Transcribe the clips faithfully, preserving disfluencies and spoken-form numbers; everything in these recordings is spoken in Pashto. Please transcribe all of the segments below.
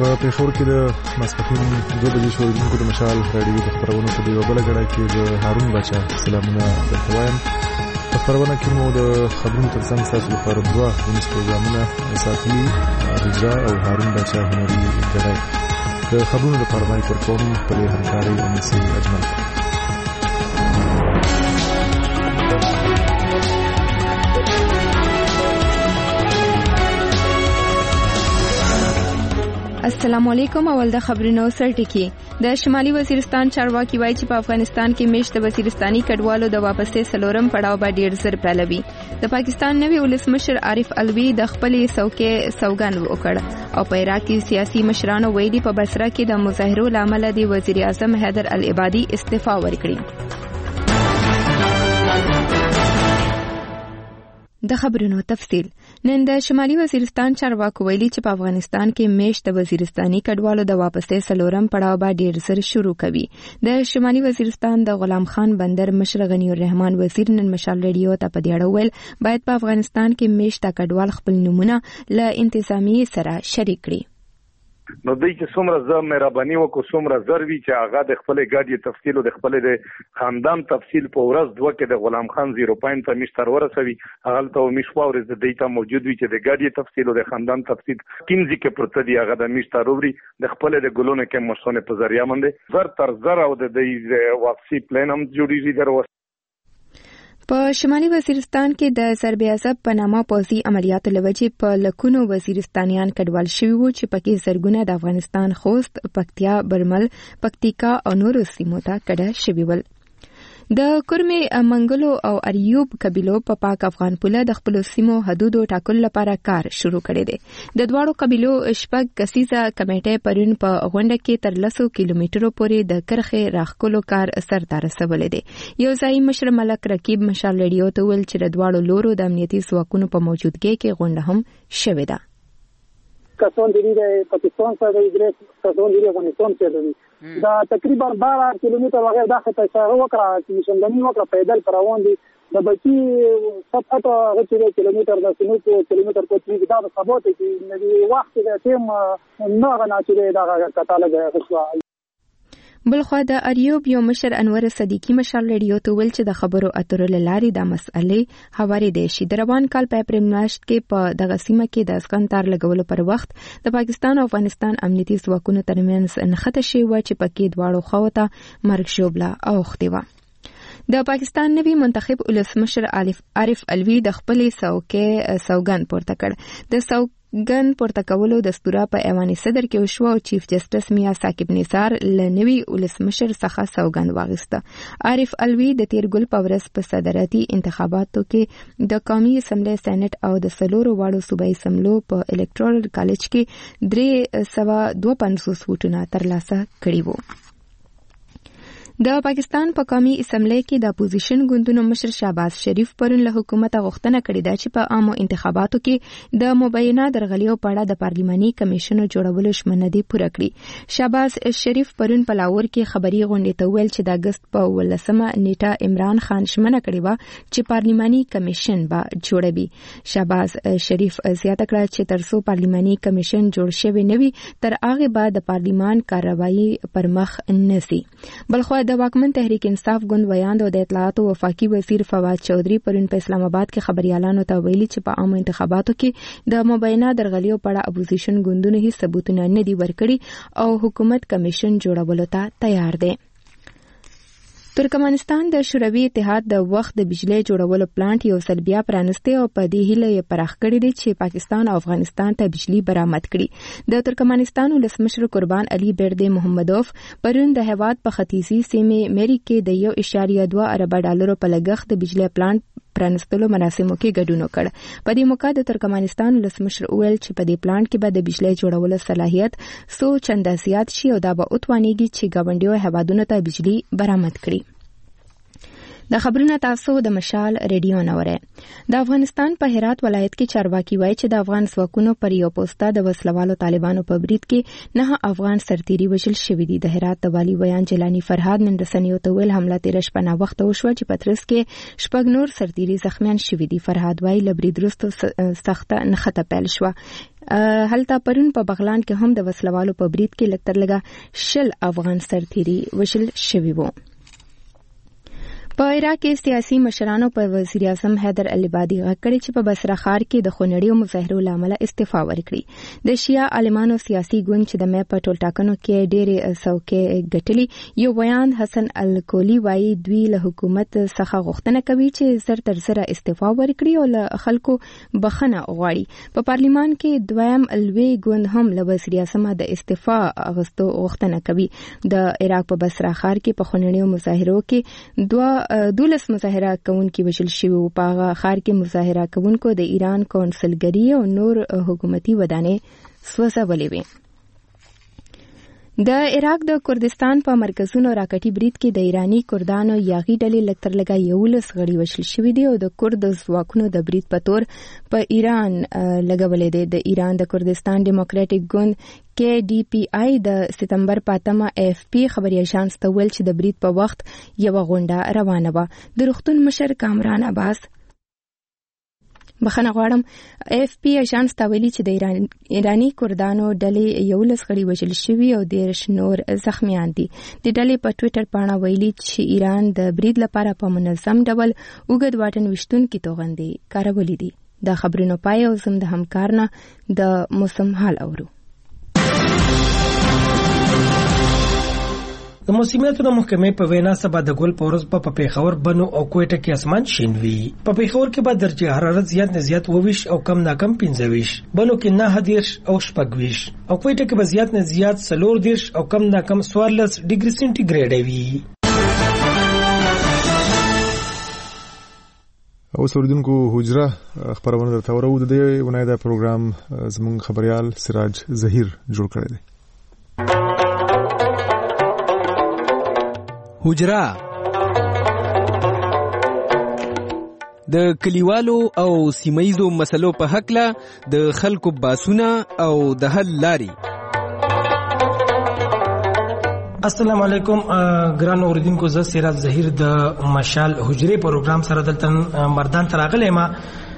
په پېښور کې د ماسپښین دوه بجې شوریدونکو د مشال راډیو د خپرونو په یوه بله ګړه کې د هارون باچا سلامونه درته وایم. په خپرونه کې مو د خبرونو تر څنګ ستاسو لپاره دوه ونیز پروګرامونه ساتلي، هجرا او هارون باچا هنري ګړی. د خبرونو لپاره مایک ورکوم خپلې همکارۍ انیسې اجمل. السلام علیکم. اول د خبرونو سرټکی. د شمالي وزیرستان چارواکي وایي چې په افغانستان کې میشت د وزیرستاني کډوالو د واپسې سلورم پړاو به ډیر زر پیلوي. د پاکستان نوي ولسمشر عارف الوی د خپلې څوکۍ سوګند وکړ او په عراق کې سیاسي مشرانو ویلي په بصره کې د مظاهرو لامل د وزیر اعظم حیدر العبادي استعفا ورکړي. د خبرونو تفصیل. نن د شمالي وزیرستان چارواکو ویلي چې په افغانستان کې میشت د وزیرستاني کډوالو د واپسې سلورم پړاو به ډیر زر شروع کوي. د شمالي وزیرستان د غلام خان بندر مشر غنی الرحمن وزیر نن مشال ریډیو ته په دې اړه ویل باید په افغانستان کې میشت کډوال خپل نمونه له انتظامی سره شریک کړي. نو دوی چې څومره زه مهرباني وکړو څومره زر وي چې هغه د خپلې ګاډي تفصیل او د خپلې د خاندان تفصیل په ورځ دوه کې د غلام خان زیرو پوینټ ته میشتر ورسوي هغلته میشوا ورځ د دیتا موجود وي چې د ګاډي تفصیل او د خاندان تفصیل کینځي کې پرته دی هغه د میشتر وري د خپلې د ګلونو کې مرسونه په ذریعہ باندې زر تر زر او د دې واپسی پلان هم جوړیږي درو. په شمالي وزیرستان کې د ضرب عضب په نامه پوځي عملیاتو لوجې په لکونو وزیرستانیان کډوال شوي وو چې پکې زرګونه د افغانستان خوست، پکتیا، برمل، پکتیکا او نورو سیمو ته کډه شوي ول. د کورمې منګلو او اریوب قبیلو په پا پاک افغان پوله د خپل سیمو حدودو ټاکلو لپاره کار شروع کړی دی. د دواړو قبیلو شپږ کسیزه کمیټه پرون په غونډه کې تر لسو کیلومترو پورې د کرخې راخکلو کار سر ته رسولی دی. یو ځایي مشر ملک رقیب مشال ریډیو ته ویل چې د دواړو لورو د امنیتي ځواکونو په موجودګۍ کې غونډه هم شوې ده. کسان دیری د پاکستان سره د ادریس کسان دیری افغانستان سره دی دا تقریبا بارہ کیلومتر وغیرہ داخل ته اشاره وکړه چې مشندنی وکړه پیدل روان دي د بچي صفحه غوښتل کیلومتر د سنوت کیلومتر کوټي دا ثبوت چې د وخت د تیم نه غنا چې دا کتاله غوښتل. بلخوا د اریوب یو مشر انور صدیقی مشال ریډیو ته ویل چې د خبرو اترو لاري د مسئلې هواري دي شي. د روان کال په اپریل میاشت کې په دغه سیمه کې د اسکان تار لګولو پر وخت د پاکستان او افغانستان امنیتي ځواکونو ترمنځ نښته شوې وه چې پکې دواړو خواو ته مرګ ژوبله اوښتې وه. د پاکستان نوي منتخب ولسمشر عارف الوی د خپلې څوکۍ سوګند پورته کړ. د څوکۍ ګن پورته کولو دستوره په ایوان صدر کې وشو او چیف جسټس میا ثاقب نثار له نوي ولسمشر څخه سوګند واغسته. عارف الوی د تیر ګل په ورځ په صدارتي انتخاباتو کې د قومي اسمبلی سېنات او د څلورو واړو صوبایي اسمبلو په الکټرال کالج کې درې سوه دوه پنځوس ووټونه ترلاسه کړي وو. د پاکستان په قومي اسمبلی کې د اپوزیشن ګوندونو مشر شهباز شریف پرون له حکومت غوښتنه کړې ده چې په عامو انتخاباتو کې د مبینه درغلیو په اړه د پارلیماني کمیشن جوړولو ژمنه پوره کړي. شهباز شریف پرون په لاهور کې خبري غونډې ته ویل چې د اګست په ولسمه نیټه عمران خان ژمنه کړې وه چې پارلیماني کمیشن به جوړوي. شهباز شریف زیاته کړه چې ترڅو پارلیماني کمیشن جوړ شوی نه وي تر هغه به د پارلیمان کاروایی پر مخ نسی. بلخو د واکمن تحریک انصاف ګوند ویاند او د اطلاعاتو وفاقي وزیر فواد چودھری پرون په اسلام آباد کې خبريالانو ته ویلي چې په عامو انتخاباتو کې د مبینه درغلیو په اړه اپوزیشن ګوندونو هیڅ ثبوتونه نه دي ورکړي او حکومت کمیشن جوړولو ته تیار دی. ترکمنستان د شوروي اتحاد د وخت د بجلی جوړولو پلانټ یو ځل بیا پرانستی او په دې هیله یې پراخ کړی دی چې پاکستان او افغانستان ته بجلی برآمد کړي. د ترکمنستان ولسمشر قربان علي برده محمدوف پرون د هیواد په ختیځي سیمې مری کې د یو اشاریه دوه ارب ډالرو په لګښت د بجلی پلانټ پرانستلو مراسمو کې ګډون وکړ. په دې موقع د ترکمنستان ولسمشر ویل چې په دې پلانټ کې به د بجلی جوړولو صلاحیت څو چنده زیات شي او دا به وتوانیږي چې ګاونډیو هیوادونو ته بجلی برآمد کړي. د خبرونه تاسو د مشال ریډیو نوره. د افغانستان په هرات ولایت کې چارواکي وایي چې د افغان ځواکونو پر یو پوسټه د وسلوالو طالبانو په برید کې نه افغان سرتیري وژل شوي دي. د هرات د والي ویان جیلانی فرهاد نن رسنیو ته ویل حمله تیر شپه نه وخت وشوه چې پترس کې شپږ نور سرتیري زخمیان شوي دي. فرهاد وایي له برید وروسته سخته نښته پیل شوه. هلته پرون په بغلان کې هم د وسلوالو په برید کې لږ تر لږه شل افغان سرتیري وژل شوي وو. په عراق کې سیاسي مشرانو په وزیر اعظم حیدر العبادي غږ کړی چې په بصره ښار کې د خونړیو مظاهرو له امله استعفا ورکړي. د شیعه عالمانو سیاسي ګوند چې د مې په ټولټاکنو کې ډېرې څوکۍ ګټلي یو بیان حسن الکولي وایي دوی له حکومت څخه غوښتنه کوي چې زر تر زره استعفا ورکړي او له خلکو بخښنه وغواړي. په پارلیمان کې دویم لوی ګوند هم له وزیر اعظم د استعفا اخیستو غوښتنه کوي. د عراق په بصره ښار کې په خونړیو مظاهرو کې دوه دولس مظاهره کوونکي وژل شوي وو. په هغه ښار کې مظاهره کوونکو د ایران کونسلګري او نور حکومتي ودانۍ سوځولې وې. د عراق د کردستان په مرکزونو راکټي برید کې د ایرانی کردانو یاغي ډلې لږ تر لږه یولس غړي وژل شوي دي او د کرد ځواکونو د برید په تور په ایران لګولې دي. د ایران د کردستان ډیموکراټیک ګوند کې ډي پی آی د ستمبر په اتمه اف پی خبري اژانس ته ویل چې د برید په وخت یو غونډه روانه وه. د روغتون مشر کامران عباس بخښنه غواړم اف پی اژانس ته ویلي چې د ایران ایرانی کردانو ډلې یولس غړي وژل شوي او دېرش نور زخمیان دي. د ډلې په ټویټر پاڼه ویلي چې ایران د برید لپاره په منظم ډول اوږد واټن ویشتونکي توغندې کارولې دي. د خبرونو پای او زم د همکارنه د موسم حال اورو. د موسمیاتو د محکمې په وینا سبا د ګل پورز په پیښور بنو او کوټه کې اسمان شین وي. په پیښور کې به درجه حرارت زیات نه زیات وویش او کم نه کم پنځه ویش، بنو کې نه دیرش او شپږ ویش او کوټه کې به زیات نه زیات څلور دیرش او کم نه کم څوارلس ډیګري سنټیګریډ وي. اوس اوریدونکو حجره خبرونه درته ورو د دې ونای دا پروګرام زموږ خبريال سراج ظهیر جوړ کړی دی. حجره د کلیوالو او سیمایزو مسلو په حق له د خلکو باسونه او د حل لاري. السلام علیکم ګران اوریدونکو، زه سراج ظهیر د مشال حجره پروګرام سره دلته مردان تراغله ما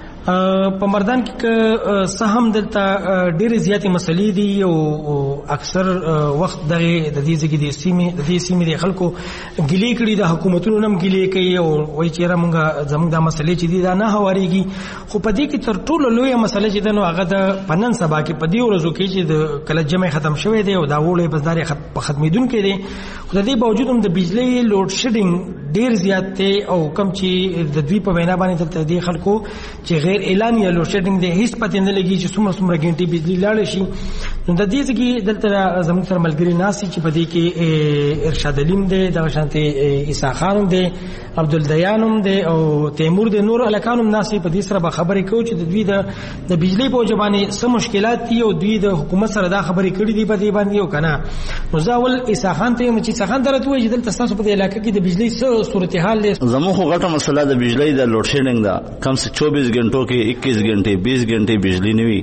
په مردان کې څه هم دلته ډېرې زیاتې مسلې دي او اکثر وخت دغه د دې ځکه د سیمې د دې سیمې د خلکو ګلې کړي، د حکومتونو نم ګلې کوي او وایي چې را مونږ زموږ د مسلې چې دي دا نه هواريږي. خو په دې کې تر ټولو لویه مسله چې ده نو هغه د پنن سبا کې په دې ورځو کې چې د کله جمع ختم شوی دی او دا وړې بزداري په ختمېدونکې دی. خو د دې باوجود هم د بجلی لوډ شیډینګ ډېر زیات دی او کم چې د دوی په وینا باندې دلته دې خلکو چې غیر اعلاني لوډ شیډینګ دی هیڅ پته نه لګي چې څومره څومره غنټې بجلی لاړ شي. نو د دې ځکه دلته زموږ سره ملګری ناسي چې په دې کې ارشاد علیم دی، دغه شانتي عیسی خان دی، عبدالدیانم دی او تیمور دی، نور الکانم ناسي. په دې سره به خبرې کوو چې د دوی د د بجلی په وجبانه څه مشکلات دي او دوی د حکومت سره دا خبرې کړې دي په دې باندې او کنه. نو ځاول عیسی خان ته چې عیسی خان درته وایي چې دلته تاسو په دې علاقې کې د بجلی څه صورتحال دی. زموږ خو غټه مسله د بجلی د لوډ شیډینګ دا کم سے چوبیس घंटों کې اکیس घंटे بیس घंटे بجلی نه وي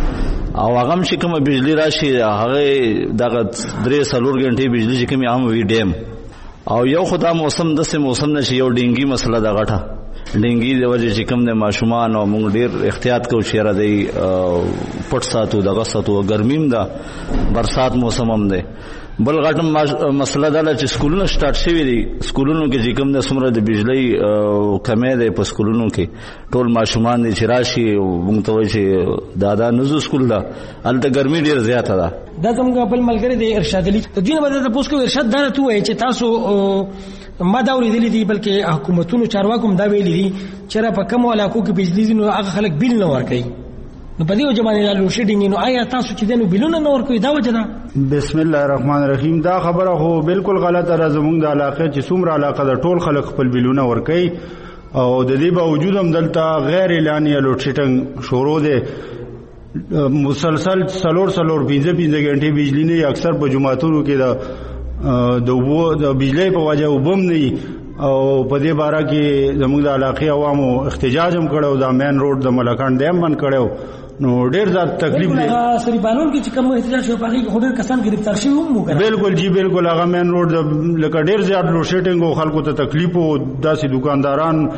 او هغه چې کوم بجلی راشي هغه دغه درې څلور घंटे بجلی چې کوم عام وی ډیم او یو خدا موسم د سه موسم نشي یو ډینګي مسله دا غټه ډینګي د وجه چې کوم د ماشومان او موږ ډیر احتیاط کوو چې را دی پټ ساتو دغه ساتو ګرمیم دا برسات موسم هم دی. بل غټم مسله دا چې سکولونه سٹارټ شوي دي، سکولونو کې چې کوم د سمره د بجلی کمې ده په سکولونو کې ټول ماشومان دي چې راشي موږ ته وایي چې دادا نزو سکول ده هلته ګرمي ډیر زیاته ده. دا زموږ بل ملګری دی ارشاد علي د دې نه بده تاسو کو ارشاد دا ته وایي چې تاسو ما دا ورېدلې دي بلکې حکومتونو چارواکو دا ویلي دي چې را په کوم علاقو کې بجلی دي نو هغه خلک بیل نه ورکوي. نو په دې وجه باندې لوډ شیډینګ نو آیا تاسو چې دنو بیلونه نه ورکوي دا وجه ده؟ بسم الله الرحمن الرحیم. دا خبره خو بالکل غلطه ده. زموږ د علاقې چې څومره علاقه ده ټول خلک خپل بیلونه ورکوي او د دې باوجود هم دلته غیر اعلاني لوډ شیډینګ شروع ده. مسلسل سلور سلور پنځه پنځه غنټې بجلی نه، اکثر په جمعاتونو کې د د وو د بجلی په وجه وبم نه او په دې باره کې زموږ د علاقې عوامو احتجاج هم کړو، دا مین روډ د ملکان ډیم بند کړو، نو ډیر زیات تکلیف دی. سری بانون کې چې کوم احتجاج شو په هغه کې ډیر کسان گرفتار شوي هم وو. بالکل جی بالکل، هغه مین روډ لکه ډیر زیات لوډ شیډینګ او خلکو ته تکلیف او داسې دکانداران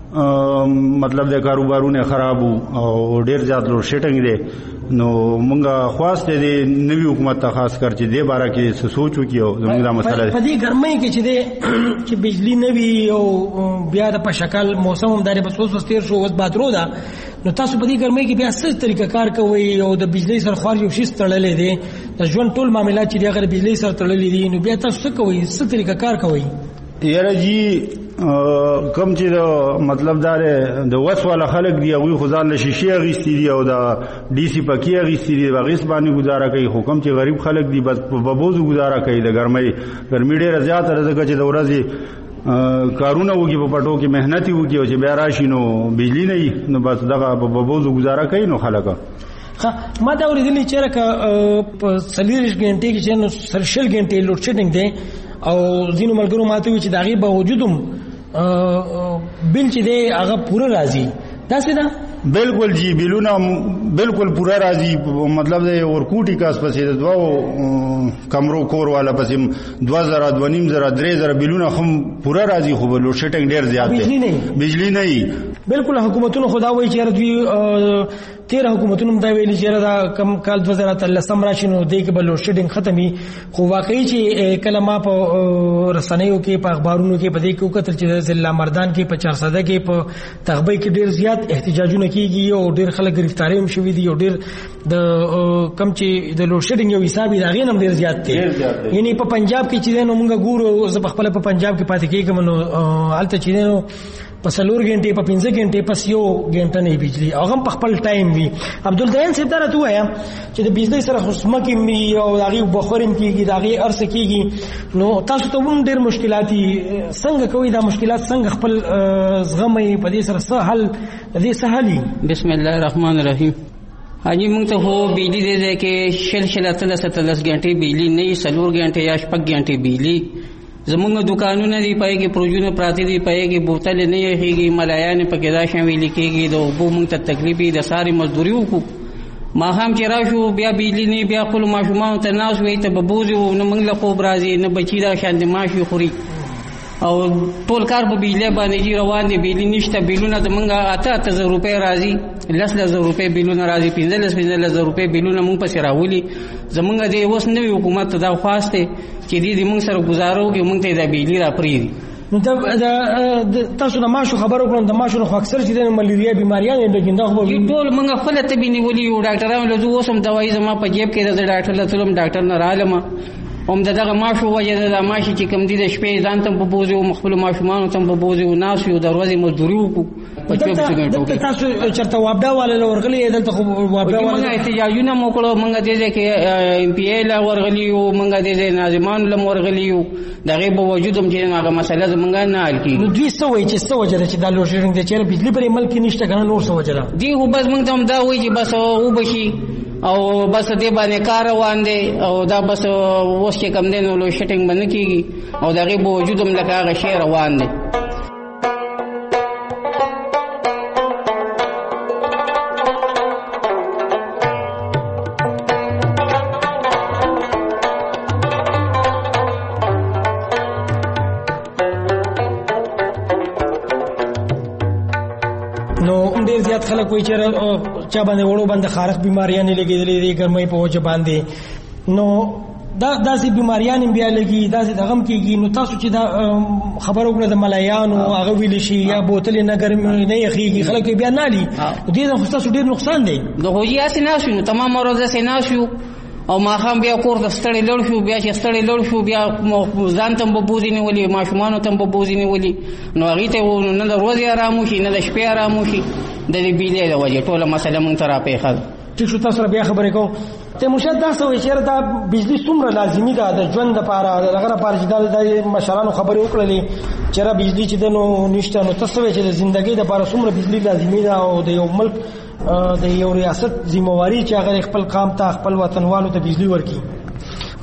مطلب د کاروبارونه خراب او ډیر زیات لوډ شیډینګ دی. نو مونږه خواست دي نوی حکومت ته خاص کر چې دې باره کې څه سوچ وکړي او زموږ دا مسله په دې ګرمۍ کې چې دې چې بجلی نوی او بیا د په شکل موسم هم داري بس اوس تیر شو اوس بادرو ده، نو تاسو په دې ګرمۍ کې بیا څه طریقه کار کوي او د بجلی سره خور یو شی تړلې دي د ژوند ټول معاملات چې هغه بجلی سره تړلې دي، نو بیا تاسو څه کوي، څه طریقه کار کوي؟ یاره جی کم چې مطلب دا د وس والا خلک دی هغوی خو ځان له شیشې اخیستي دي او د ډي سي پکې اخیستي دي، هغې باندې ګزاره کوي. خو کم چې غریب خلک دي بس په ببوزو ګزاره کوي. د ګرمۍ ګرمي ډېره زیاته ده ځکه چې د ورځې کارونه وکړي په پټو کې محنت یې وکړي او چې بیا راشي نو بجلی نه وي نو بس دغه په ببوزو ګزاره کوي. نو خلک ما دا اورېدلي چې په څلېرویشت غنټې کې چې نو شل غنټې لوډ شیډینګ دی او ځینو ملګرو ماته وي چې د هغې باوجود هم بل چې دی هغه پوره راځي، داسې ده؟ بالکل جی بلونه بالکل پورا راځي، مطلب د ورکوټي کاس پسې د دوه کمرو کور والا پسې دوه زره دوه نیم زره درې زره بلونه هم پورا راځي، خو لوډ شیډینګ ډېر زیات دی، بجلی نه بجلی نه. بالکل حکومتونو خدا وایي چې دوی تیر حکومتونو دا ویلي چې دا کم کال دوه زره اتلسم راشي نو دې کې به لوډ شیډینګ ختمي، خو واقعي چې کله ما په رسنیو کې په اخبارونو کې په دې کې وکتل چې ضلع مردان کې په چارسده کې په تغبۍ کې ډېر زیات احتجاجونه کیږي او ډېر خلک گرفتاری هم شوي دي او ډېر د کم چې د لوډ شیډینګ یو حساب یې د هغې نه هم ډېر زیات دی. یعنې په پنجاب کې چې دی نو موږ ګورو، زه پخپله په پنجاب کې پاتې کېږم نو هلته چې دی نو په څلور غنټې په پنځه غنټې پس یو غنټه نه بجلی او هم په خپل ټایم وي. عبدالدیان صاحب دا راته ووایه چې د بجلی سره خو ځمکې وي او د هغې بخور هم کېږي، د هغې ارسه کېږي، نو تاسو ته هم ډېر مشکلات دي. څنګه کوئ دا مشکلات، څنګه خپل زغمئ، په دې سره څه حل د دې څه حل وي؟ بسم الله الرحمن الرحیم. حاجی موږ ته خو بجلی دی دی کې شل شل اتلس اتلس غنټې بجلی نه وي، څلور غنټې یا شپږ غنټې بجلی. زمونږ دکانونه دي پای کې پروژونه پراته دي، پای کې بوتلې نه یخېږي، ملایانې پکې دا شان ویلې کېږي، د اوبو موږ ته تکلیف وي، د ساري مزدوري وکړو. ماښام چې راشو بیا بجلی نه بیا خپلو ماشومانو ته ناست وي ته به بوځي وو، نه موږ له خوب راځي نه بچي دا شان د ماشي خوري او ټول کار په بجلی باندې جي روان دي. بجلی نشته، بلونه زمونږ اته اته زره روپۍ راځي، لس لس زره روپۍ بلونه راځي، پنځلس پنځلس زره روپۍ بلونه موږ پسې راولي. زمونږ د اوس نوي حکومت ته دا خواست دی چې دې دې موږ سره ګزاره وکړي، موږ ته دا بجلی را پرېږدي. نو تاسو د ماشو خبرو کړم، د ماشو خو اکثر چې د ملیریا بیماریانې د ګنده خو ټول موږ خپله طبي نیولي یو، ډاکټرانو له زه اوس هم دوايي زما په جیب کې ده، زه ډاکټر له تلم ډاکټر نه رالم هم د دغه ماشو وجه ده. د ماشي چې کوم دي د شپې ځان ته هم په بوځي وو، خپلو ماشومانو ته هم په بوځي وو، ناست یو د ورځې مزدوري وکړو په چوبیسو ګنټو کې. تاسو چېرته وابډا والا له ورغلي یې؟ دلته خو وابډا والا موږ احتجاجونه مو کړو، موږ دې ځای کې ایم پي اے له ورغلي یو، موږ دې ځای ناظمانو له ورغلي یو، د هغې باوجود هم چې هغه مسله زموږ نه حل کېږي. نو دوی څه وایي چې څه وجه ده چې دا لوډ شیډینګ دی، چېرې بجلي پرې ملک کې نشته که نه نور څه وجه ده؟ دوی خو بس موږ ته هم دا وایي چې بس وبشي او بس دې باندې کار روان دی او دا بس اوس چې کوم دی نو لوډ شیډینګ به نه کېږي او د هغې باوجود هم لکه هغه شی روان دی. خلک وایي چې چا باندې وړو باندې خارق بیماریانې لګېدلې دي ګرمۍ په وجه باندې، نو دا داسې بیماریانې بیا لګي، داسې دغه هم کېږي. نو تاسو چې دا خبره وکړه د ملایانو هغه ویلی شي یا بوتلې نه ګرمې نه یخېږي، خلک بیا نالي، دې نه خو ستاسو ډېر نقصان دی. د خو جي هسې ناست یو، نو تمام ورځ هسې ناست یو او ماښام بیا کور ته ستړی لړ شو، بیا چې ستړی لړ شو بیا ځان ته هم به بوځې نیولي، ماشومانو ته هم به بوځې نیولي، نو هغې ته نه د ورځې ارام وشي نه د شپې ارام وشي، د دې بجلۍ د وجې ټوله مسله موږ ته راپېښه ده. ټیک شو، تاسو سره بیا خبرې کوم. تیمورشاه دا څه وایي چې دا بجلي څومره لازمي ده د ژوند دپاره، د هغه لپاره چې دا د مشرانو خبرې وکړلې چې را بجلي چې ده نو نشته، نو ته څه وایې چې د زندګۍ دپاره څومره بجلي لازمي ده او د یو ملک د یو ریاست ذمہواري چې هغه خپل قام ته خپل وطنوالو ته بجلي ورکړي؟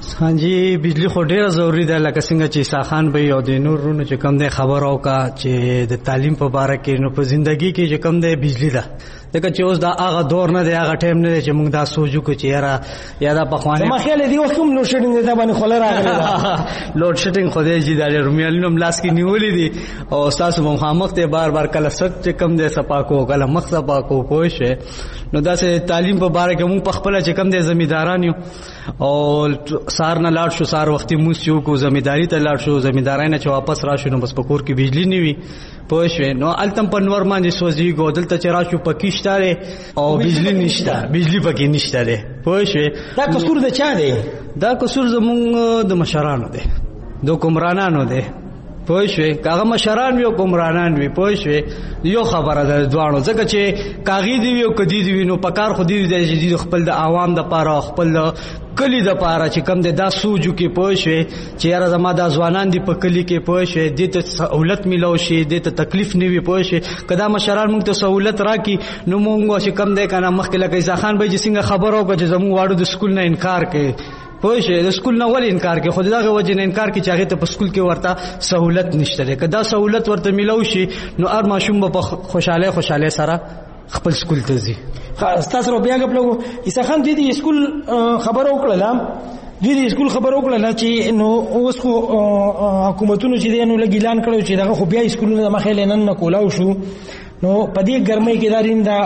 ها جی بجلی خو ډیره ضروری ده لکه څنګه چې ساخان به او د نورونو چې کم ده خبر او کا چې د تعلیم په اړه کې نو په ژوندۍ کې چې کم ده بجلی ده دغه چې اوس دا هغه دور نه دی هغه ټایم نه دی چې موږ دا سوچو کو چې یاره یا دا پخوانه ما خیال دی وخت کوم لوډ شیډینګ دا باندې خلل راغلی لوډ شیډینګ خو دې چې دا رومیالینو ملاس کې نیولې دي او تاسو مو خامخ ته بار بار کله سخت چې کم ده سپاکو کله مخ سپاکو پوښه نو دا سه تعلیم په اړه کې موږ په خپل چې کم ده زمیداران یو او سار نه لاړ شو سار وختي مو سیو کو زمیداری ته لاړ شو زمیدارای نه چې واپس راشو نو بس پکور کې بجلی نیوي پوښه نو التم په نور باندې سوځي ګو دلته چې راشو پکشتاره او بجلی نشته بجلی پکې نشته ده پوښه دا قصور د چا دی دا قصور زمونږ د مشرانو دی د کومرانانو دی پوښه کاغه مشران وی کومرانان وی پوښه یو خبره ده دوانو ځکه چې کاغی دی یو کدی دی نو پکار خو دی دی خپل د عوام د پاره خپل کلی د پاره چې کم ده دا سوجو کې پوښه چې یاره زما د ځوانان دی په کلی کې پوښه د ته سہولت ملو شي د ته تکلیف نیوي پوښه کدا مشران موږ ته سہولت راکې نو موږ چې کم ده کنه مخکې لکه ځخان به چې څنګه خبرو کو چې زمو واړو د سکول نه انکار کوي پوښه د سکول نه ول انکار کوي خو دغه وجه نه انکار کوي چې هغه ته په سکول کې ورته سہولت نشته ده کدا سہولت ورته ملو شي نو ار ماشوم په خوشاله خوشاله سره خپل سکول ته ځي تاسو رو بیا غپلو ایسا خان دي دي سکول خبر وکړه دوی د سکول خبر وکړه چې نو اوس خو حکومتونو چې دینو لګیلان کړو چې دغه خو بیا سکولونه مخې لنن نه کولاو شو نو په دې ګرمۍ کې دارین دا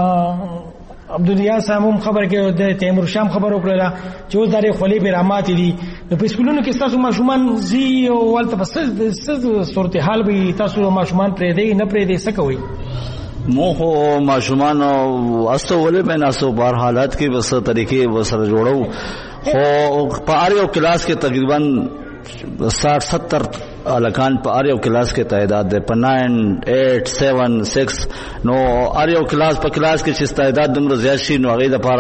عبدالیا ساموم خبر کې د تیمور شام خبر وکړه چې اوس دغه خولي برامات دي نو په سکولونو کې تاسو ماشومان زی او ولته په صورتحال به تاسو ماشومان پرې دی نه پرې دی څه کوي مو خو ماشومان واستو ولې مې ناسو بهر حالات کې بس طریقې وسره جوړو خو په اړ یو کلاس کې تقریبا ساٹھ ستر الکان په اړ یو کلاس کې تعداد ده په نائن ایٹ سیون سکس نو اړ یو کلاس په کلاس کې چې تعداد دومره زیات شي نو هغه د لپاره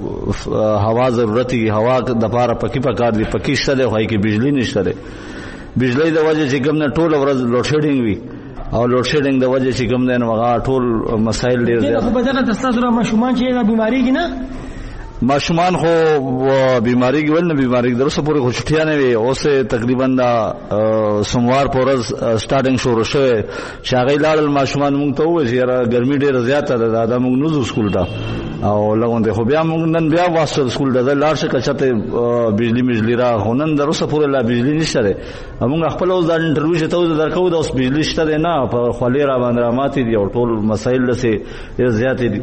د هوا ضرورت دی هوا د لپاره پکی پکار دی پکی شته دی هغه کې بجلی نشته دی بجلی د وجه چې کوم نه ټول ورځ لوډ شیډینګ وي او لوډ شیډینګ د وجه چې کوم نه هغه ټول مسائل ډیر دي خو په دغه تاسو را ماشومان چې دا بیماری کې نه ماشومان خو بیماری کې ول نه بیماری درسه پورې خو چھټیا نه وي اوسه تقریبا دا سوموار پورز سٹارټینګ شروع شوه شاغی لاړ ماشومان مونږ ته وځي یاره ګرمي ډیره زیاته ده دا مونږ نو سکول ته او لګون خو بیا مونږ نن بیا واسطه سکول ته لاړ شي کچته بجلی مجلی را هنن درسه پورې لا بجلی نشته ده مونږ خپل اوس دا انټرویو ته درکو د اوس بجلی شته نه په خولي را باندې را ماتي دي او ټول مسائل لسه زیات دي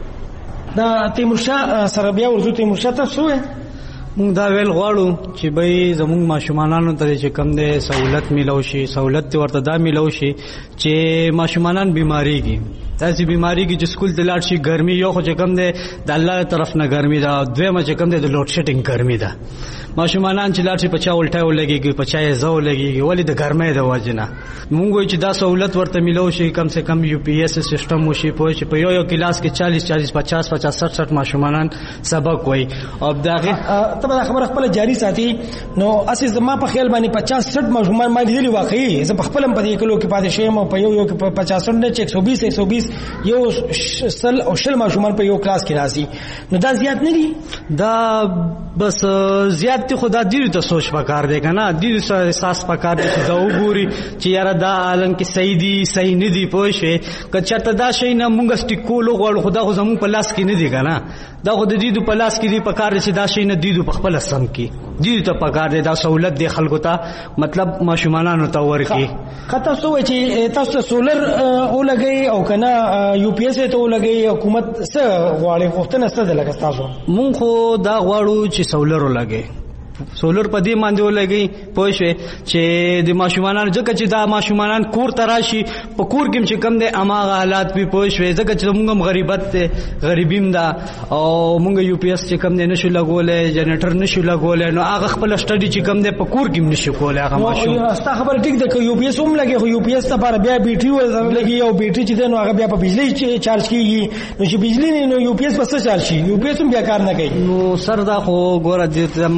دا تیمورشاه سره بیا ورته تیمورشاه تاسو موږ دا ویل غواړو چې به زموږ ماشومانانو ته چې کم ده سہولت ملو شي سہولت ورته دا ملو شي چې ماشومانان بیماریږي داسې بیماری کې چې سکول ته لاړ شي ګرمي یو خو چې کم ده د الله طرف نه ګرمي ده دویمه چې کم ده د لوډ شیډینګ ګرمي ده ماشومانان چې لاړ شي په چا الټا ولګيږي په چا زو لګيږي ولې د ګرمۍ د وجنه موږ چې دا سہولت ورته ملو شي کم سے کم یو پی ایس سیستم وشي په په یو یو کلاس کې چالیس چالیس پچاس پچاس سٹھ سٹھ ماشومانان سبق وای او داغه ته خبره خپل جاری ساتي نو اساس زما په خیال باندې پچاس سٹھ ماشومان ما دي واقعي زه په خپل په دې کلو کې پاتې شوم په یو یو کې پچاس نه چې ایک سو بیس ایک سو بیس یو سل او شل ماشومان په یو کلاس کې راځي نو دا زیات نه دي دا بس زیات ته خدا دې ته سوچ پکار دی کنه دې سره احساس پکار دی چې دا وګوري چې یاره دا عالم کې صحیح دي صحیح نه دي پوښې کچا ته دا شي نه مونږ سټیکولو غوړ خدا خو زمون په لاس کې نه دی کنه دا خو د دې په لاس کې دی پکار دی چې دا شي نه دی په خپل سم کې دې ته پکار دی دا سہولت دی خلکو ته مطلب ماشومانانو ته ورکی کته سو چې تاسو سولر او لګي او کنه یو پی ایس ته ولګي حکومت څه غواړي غوښتنه څه ده لکه تاسو مونږ خو دا غواړو چې سولر ولګي سولر په دې باندې ولګي پوښې چې د ماشومانانو ځکه چې دا ماشومان کور تراشي په کور کې چې کم دي اماغه حالات به پوښې ځکه چې موږ غریبت ته غریبیم دا او موږ یو پی ایس چې کم دي نشو لګولې جنریټر نشو لګولې نو هغه خپل سټډي چې کم دي په کور کې نشو کولای هغه ماشوم استا خبر ټیک ده یو پی ایس هم لګي خو یو پی ایس لپاره بیا بیټری ولګي او بیټری چې نو هغه بیا په بجلی چارج کیږي نو چې بجلی نه نو یو پی ایس په څه چارج شي یو پی ایس هم بیا کار نه کوي نو سر دا خو ګوره دې ما ته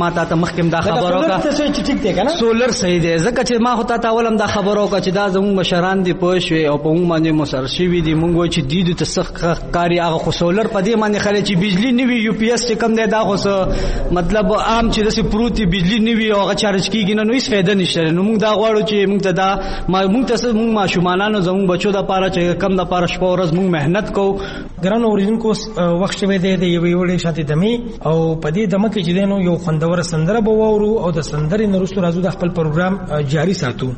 مخکم دا خبرو کا سولر ته ټیک دی کنه سولر صحیح دی ځکه چې ما هوتا تاولم دا خبرو کا چې دا زموږ مشران دی پوښوي او په موږ باندې مسر شي وي دی موږ چې دیدو ته سخت کاری هغه خو سولر په دې باندې خلک چې بجلی نیوي یو پی ایس چې کم دی دا خو مطلب عام چې د پروتي بجلی نیوي او هغه چارج کیږي نو هیڅ فائدہ نشته نو موږ دا غواړو چې موږ ته دا موږ ته موږ ماشومانانو زموږ بچو د پاره چې کم د پاره شپه ورځ موږ مهنت کوو ګران اوریدونکو وخت شوی دی د یوې وړې شاتې دمي او په دې دمه کې چې دینو یو خوندور سندره به وورو او د سندرې نرسو راځو د خپل پروګرام جاری ساتو.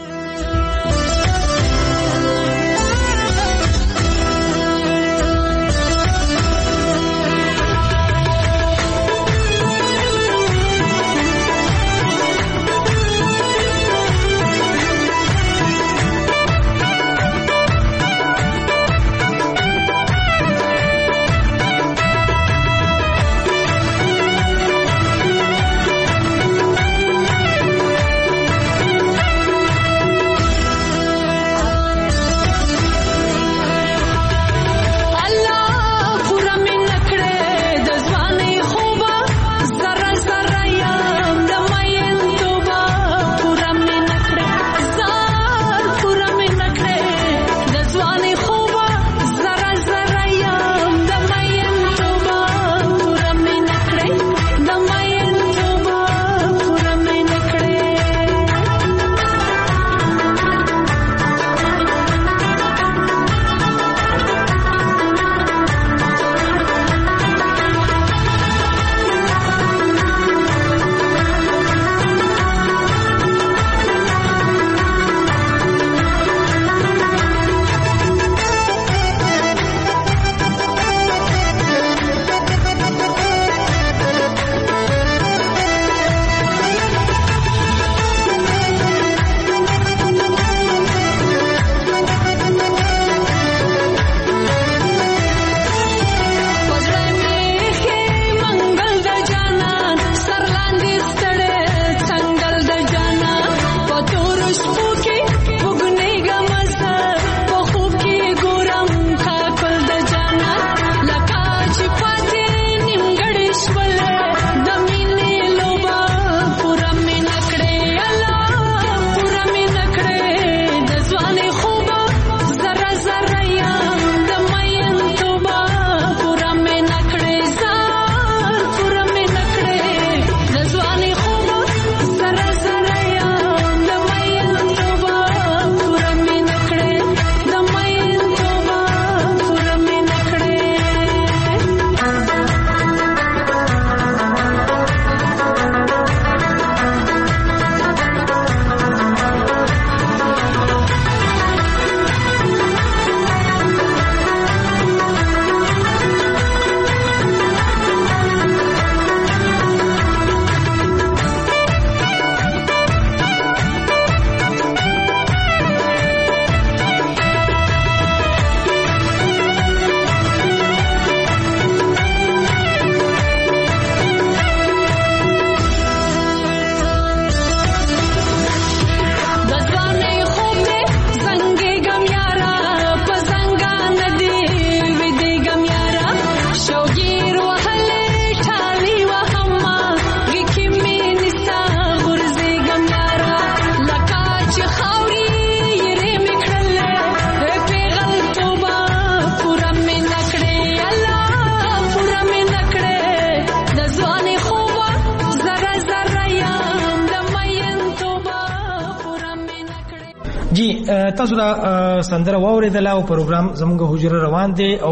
جی تاسو دا سندره واوریدله او پروګرام زموږ حجره روان دی او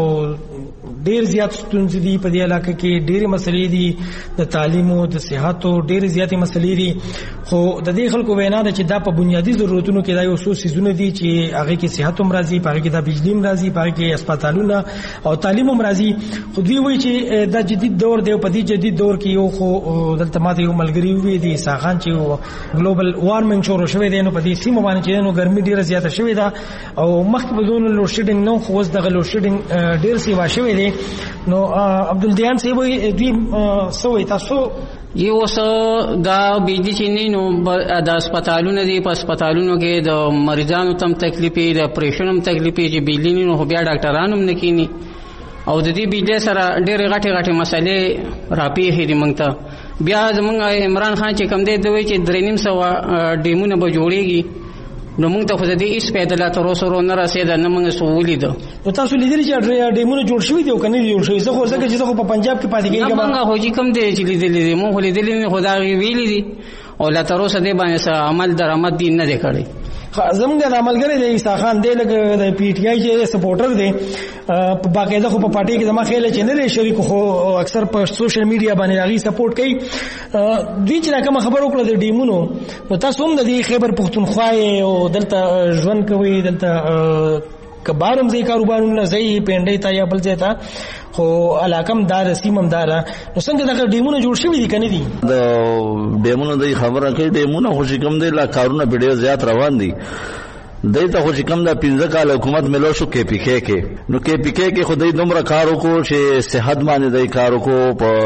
ډیر زیات ستونزې دي په دې علاقه کې ډېرې مسلې دي د تعلیم او د صحت او ډېرې زیاتې مسلې دي خو د دې خلکو وینا ده چې دا په بنیادی ضرورتونو کې دا یو څو سيزونه دي چې هغه کې صحت هم راځي په هغه کې د بجلی هم راځي په هغه کې هسپتالونه او تعلیم هم راځي خو دوی وایي چې دا جدید دور دی او په دې جدید دور کې یو خو دلته ماته یو ملګری وی دي ساغان چې ګلوبل وارمنګ شروع شوی دی نو په دې سیمه باندې چې نو ګرمي ډیره زیاته شوې ده او مخکې بدون لوډ شیډینګ نو خو اوس دغه لوډ شیډینګ ډیر سی وا شوی دی نو عبدالدیان صاحب دوی سوې تاسو یو څه دا بيدي چې نه نو د هسپتالونو دی په هسپتالونو کې د مریضانو تم تکلیفي د اپریشن هم تکلیفي چې بیلینی نو بیا ډاکټرانو هم نکینی او د دې بيدي سره ډېر غټي غټي مسلې راپیښې دي موږ ته بیا زمونږ عمران خان چې کم دی دوی چې درې نیم سوه ډیمونه به جوړېږي نو موږ ته خو د دې هېڅ فایده لا تر اوسه ونه رسېده نه موږ څه ولیده. نو تاسو لیدلي چې ډیمونه جوړ شوي دي او که نه دي جوړ شوي؟ زه خو ځکه چې زه خو په پنجاب کې پاتې کېږم. موږ خو چې کوم دی چې لیدلي دي موږ خو لیدلي نه، خو دا هغې ویلي دي او لا تر اوسه دې باندې څه عمل درآمد دي نه دی کړی. زمونږ د عملګری دی عیسی خان دی لکه د پی ټي آی چې سپورټر دی په باقاعده خو په پارټي کې زما خیال چې نه دی شریک، خو اکثر په سوشل میډیا باندې هغې سپورټ کوي. دوی چې دا کومه خبر وکړه د ډیمونو، نو تاسو هم د دې خیبر پښتونخوا او دلته ژوند کوئ، دلته کبار هم ځای کاروبارونه ځای پینډۍ ته یا بل ځای ته، خو علاقه هم داره سیمه هم داره، نو څنګه دغه ډیمونه جوړ شوي دي که نه دي؟ د ډیمونو دی خبره کوي، ډیمونه خو چې کوم دی لا کارونه پې ډېر زیات روان دي. دی ته خو چې کوم دا پنځه کاله حکومت ملو شو کې پي کې کې، نو کې پي کې کې خو دی دومره کار وکړو چې صحت باندې دی کار وکړو، په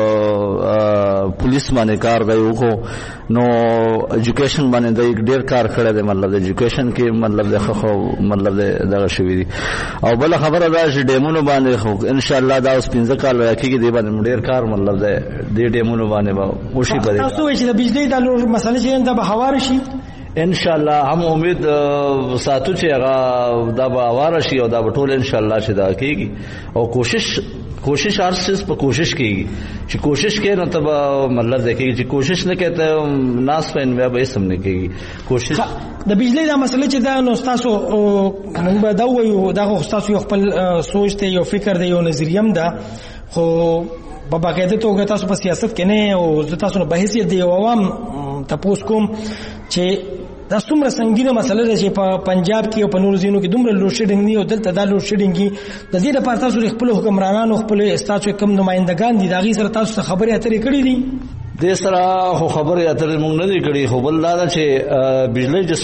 پولیس باندې کار دی وکړو، نو ایجوکیشن باندې دی ډېر کار کړی دی. مطلب د ایجوکیشن کې مطلب د ښه مطلب د دغه شوي دي. او بله خبره دا چې ډیمونو باندې خو انشاءالله دا اوس پنځه کاله راکېږي دی باندې ډېر کار مطلب دی دې ډیمونو باندې به وشي. په دې تاسو وایئ چې د بجلۍ دا مسله چې دا به هواره شي؟ انشاءالله هم امید ساتو چې هغه دا به هواره شي او دا به ټول انشاءالله چې دا کېږي. او کوشش کوشش هر څیز په کوشش کېږي چې کوشش کوې نو ته به مطلب دی کېږي، چې کوشش نه کوې ته ناس په بیا به هېڅ هم نه کېږي. کوشش د بجلۍ دا مسله چې دا نو ستاسو موږ به دا ووایو دا خو ستاسو یو خپل سوچ دی، یو فکر دی، یو نظریه هم ده، خو په باقاعده توګه تاسو په سیاست کې نه او زه تاسو نه په حیثیت د یو عوام تپوس کوم چې دا څومره سنګینه مسله ده چې په پنجاب کې او په نورو ځایونو کې دومره لوډ شیډینګ دی او دلته دا لوډ شیډینګ دي. د دې لپاره تاسو خپل حکمرانانو خپل ستاسو کوم نمائندګان دي د هغې سره تاسو خبرې اترې کړې دي؟ دې سره خو خبرې اترې موږ نه دي کړي، خو بل دا ده چې بجلۍ چې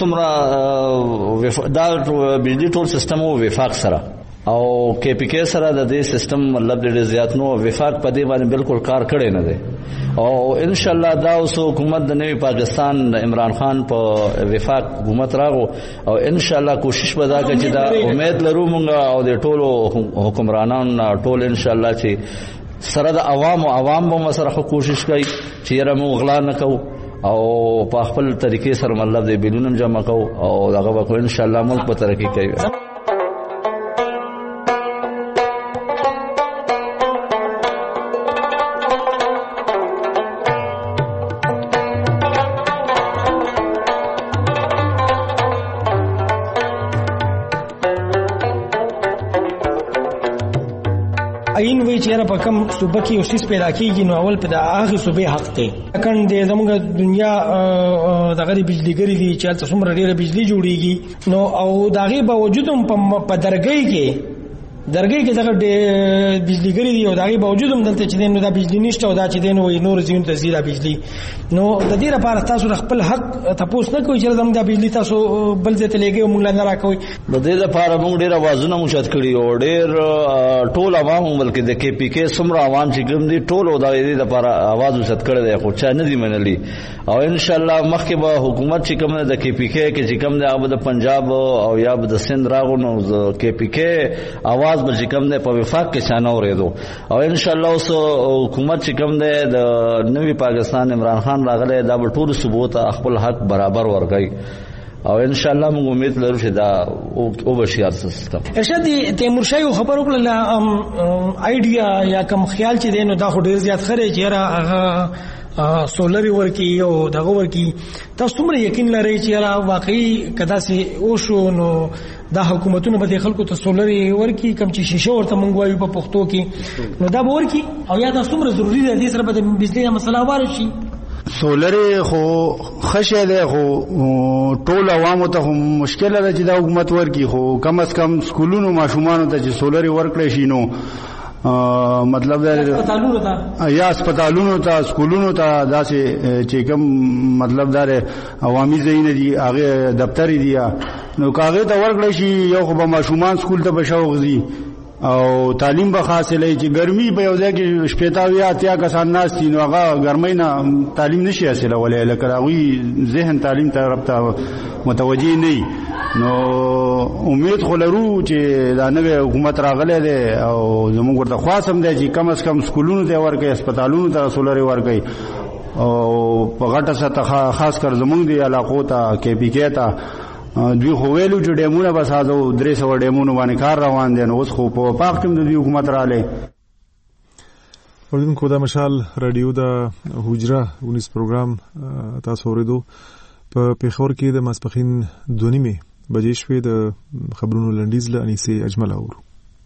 څومره دا بجلي ټول سیسټم و وفاق سره او کې پی کې سره د دې سیستم مطلب ډېر زیات نو وفاق په دې باندې بالکل کار کړی نه دی. او ان شاء الله دا اوس حکومت د نوی پاکستان عمران خان په وفاق حکومت راغو او ان شاء الله کوشش به دا کوي چې دا امید لرو مونږ او د ټولو حکمرانانو ټول ان شاء الله چې سره د عوام او عوام به سره کوشش کوي چې یره مونږ غلا نه کوو او په خپل طریقې سره مطلب د بیلونم جمع کوو او دغه به ان شاء الله ملک په ترقی کوي. عین وی چې را په کوم صوبه کې اوسیس پیدا کیږي نو اول په د هغه صوبې حق دی. کله د زموږ دنیا دغه د بجلیګری دي چې تاسو څومره ډیره بجلی جوړیږي نو او دغه باوجود هم په درګۍ کې درګۍ کې دغه بجلیګری دي او دغه باوجود هم دلته چې نو دا بجلی نشته او دا چې دین وي نور ځین ته زیاده بجلی نو د دې لپاره تاسو خپل حق تاسو نه کوئ چې زموږ د بجلی تاسو بل ځای ته لګي او موږ نه راکوي. د دې لپاره موږ ډیر आवाजونه مشت کړی او ډیر ټول عوام بلکې د کې پی کې سمره عوام چې ګم دي ټول د دې لپاره आवाज مشت کړی دی خو چا نه دی منلي. او ان شاء الله مخکې به حکومت چې کوم د کې پی کې چې کوم د د پنجاب او یا د سند راغو نو کې پی کې आवाज به کوم د په وفاق کې شانه ورېدو او ان شاء الله اوس حکومت چې کوم د نوی پاکستان عمران خان راغلی دا به ټول ثبوت خپل حق برابر ورکړي او ان شاء الله موږ امید لرو چې دا او بشیار سیستم. ارشاد تیمور شاه خبر وکړه آیډیا یا کوم خیال چې دینو دا خو ډیر زیات خره چې را هغه سولر ورکی او دغه ورکی تاسو څومره یقین لرئ چې را واقعي کدا سي او شو نو دا حکومتونه به خلکو ته سولر ورکی کم چې شیشه ورته مونږ وایو په پښتو کې نو دا به ورکی او یا دا څومره ضروری دی د سره به د بجلی مسله واره شي؟ سولر خو خشه ده خو ټول عوامو ته مشکل ده چې دا حکومت ورکی خو کم از کم سکولونو ماشومان ته چې سولر ورکړي شي نو مطلب دا یا اسپیټالونو ته سکولونو ته داسې چې کوم مطلب دا عوامي ځایونه دي هغه دفتر دي نو کاغه ته ورکړی شي یو خو به ماشومان سکول ته بشوق دي او تعلیم به حاصلې چې ګرمي په یو ځای کې شپېته یا اتیا کسان ناس دي نو هغه ګرمۍ نه تعلیم نشي حاصلولی لکه هغوی ذهن تعلیم طرف ته متوجه نه نو امید خو لرو چې دا نوی حکومت راغلی دی او زموږ ورته خواست هم دی چې کم از کم سکولونو ته ورکوي اسپیټالونو ته سولر ورکوي او په غټه سطح خاص کر زمونږ دی علاقو ته کې پی کې ته دوی خو ویلو چې ډیمونه بس هازو درې سوه ډیمونو باندې کار روان دي نو اوس خو په پاک ټیم د دوی حکومت رالی. اوریدونکو دا مشال رادیو د حجره ونیس پروګرام تاسو اوریدو. په پیښور کې د ماسپښین دوه نیمې بجې شوې. د خبرونو لنډیز له انیسې اجمل اورو.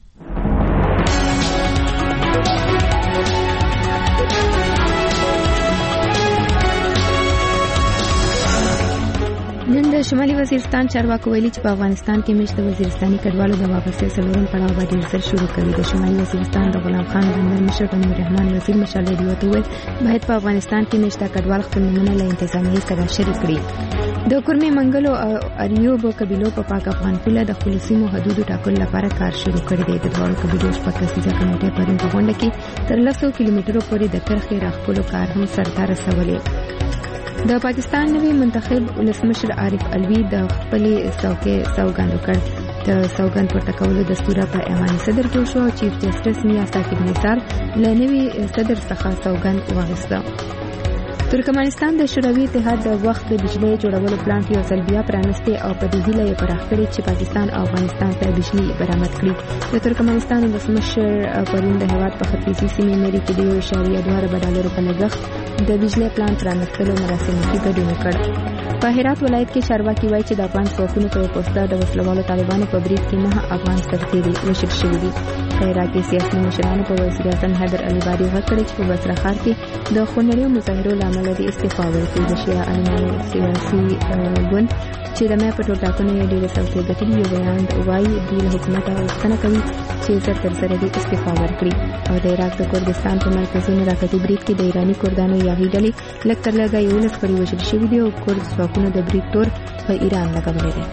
نن د شمالي وزیرستان چارواکو ویلي چې په افغانستان کې مشت وزیرستاني کډوالو د واپسۍ څلورم پړاو به ډېر ژر شروع کوي. د شمالي وزیرستان د غلام خان بندر مشر بنور رحمان وزیر مشال رادیو ته وویل باید په افغانستان کې مشت کډوال خپل نومونه له انتظامیې سره شریک کړي. د کورمي منګلو او اریوب قبیلو په پاک افغان پوله د خپلو سیمو حدودو ټاکلو لپاره کار شروع کړی دی. د دواړو قبیلو شپږ کسیزه کمیټې پرون په غونډه کې تر لسو کیلومترو پورې د کرښې راښکلو کار هم سرته رسولی. د پاکستان نوی منتخب ولسمشر عارف الوی د خپلې څوکۍ سوګند وکړ. د سوګند پورته کولو دستور په ایوان صدر جوړ شو او چیف جسټس میا ثاقب نثار له نوي صدر څخه سوګند واخیسته. ترکمنستان د شوروي اتحاد د وخت د بجلی جوړولو پلانټ یو ځل بیا پرانستی او په دې هیله یې پراخ کړی چې پاکستان او افغانستان ته بجلی برآمد کړي. د ترکمنستان ولسمشر پرون د هیواد په ختیځي سیمې مری کې د یو اعشاریه دوه اربه ډالرو په لګښت د بجلی پلانټ پرانستلو مراسمو کې ګډون وکړ. په هرات ولایت کې چارواکي وایي چې د افغان ځواکونو په یو پوسټر د وسلوالو طالبانو په برید کې نه افغان سرتیري وژل شوي دي. په هرات کې سیاسي مشرانو په وزیر اعظم حیدر علي باري غږ کړی چې په بصره ښار کې د خونړیو مظاهرو له امله د استعفا ورکړي. د شیعه عالمانو سیاسي ګوند چې د مې په ټول ټاکنو یې ډېرې څوکۍ ګټلي یو بیان وایي دوی له حکومته غوښتنه کوي چې زر تر زره دې استعفا ورکړي. او د عراق د کردستان په مرکزونو راکټي برید کې د ایراني کردانو یاغي ډلې لږ تر لږه یولس کړي وژل شوي دي او کرد ځواکونو د برید تور په ایران لګولی دی.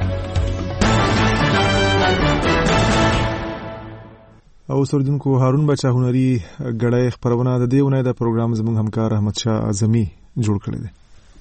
او اوسیدونکو هارون بچا هنري غړای خبرونه د دې ونې د پروګرام زموږ همکار احمد شاه اعظمي جوړ کړی دی.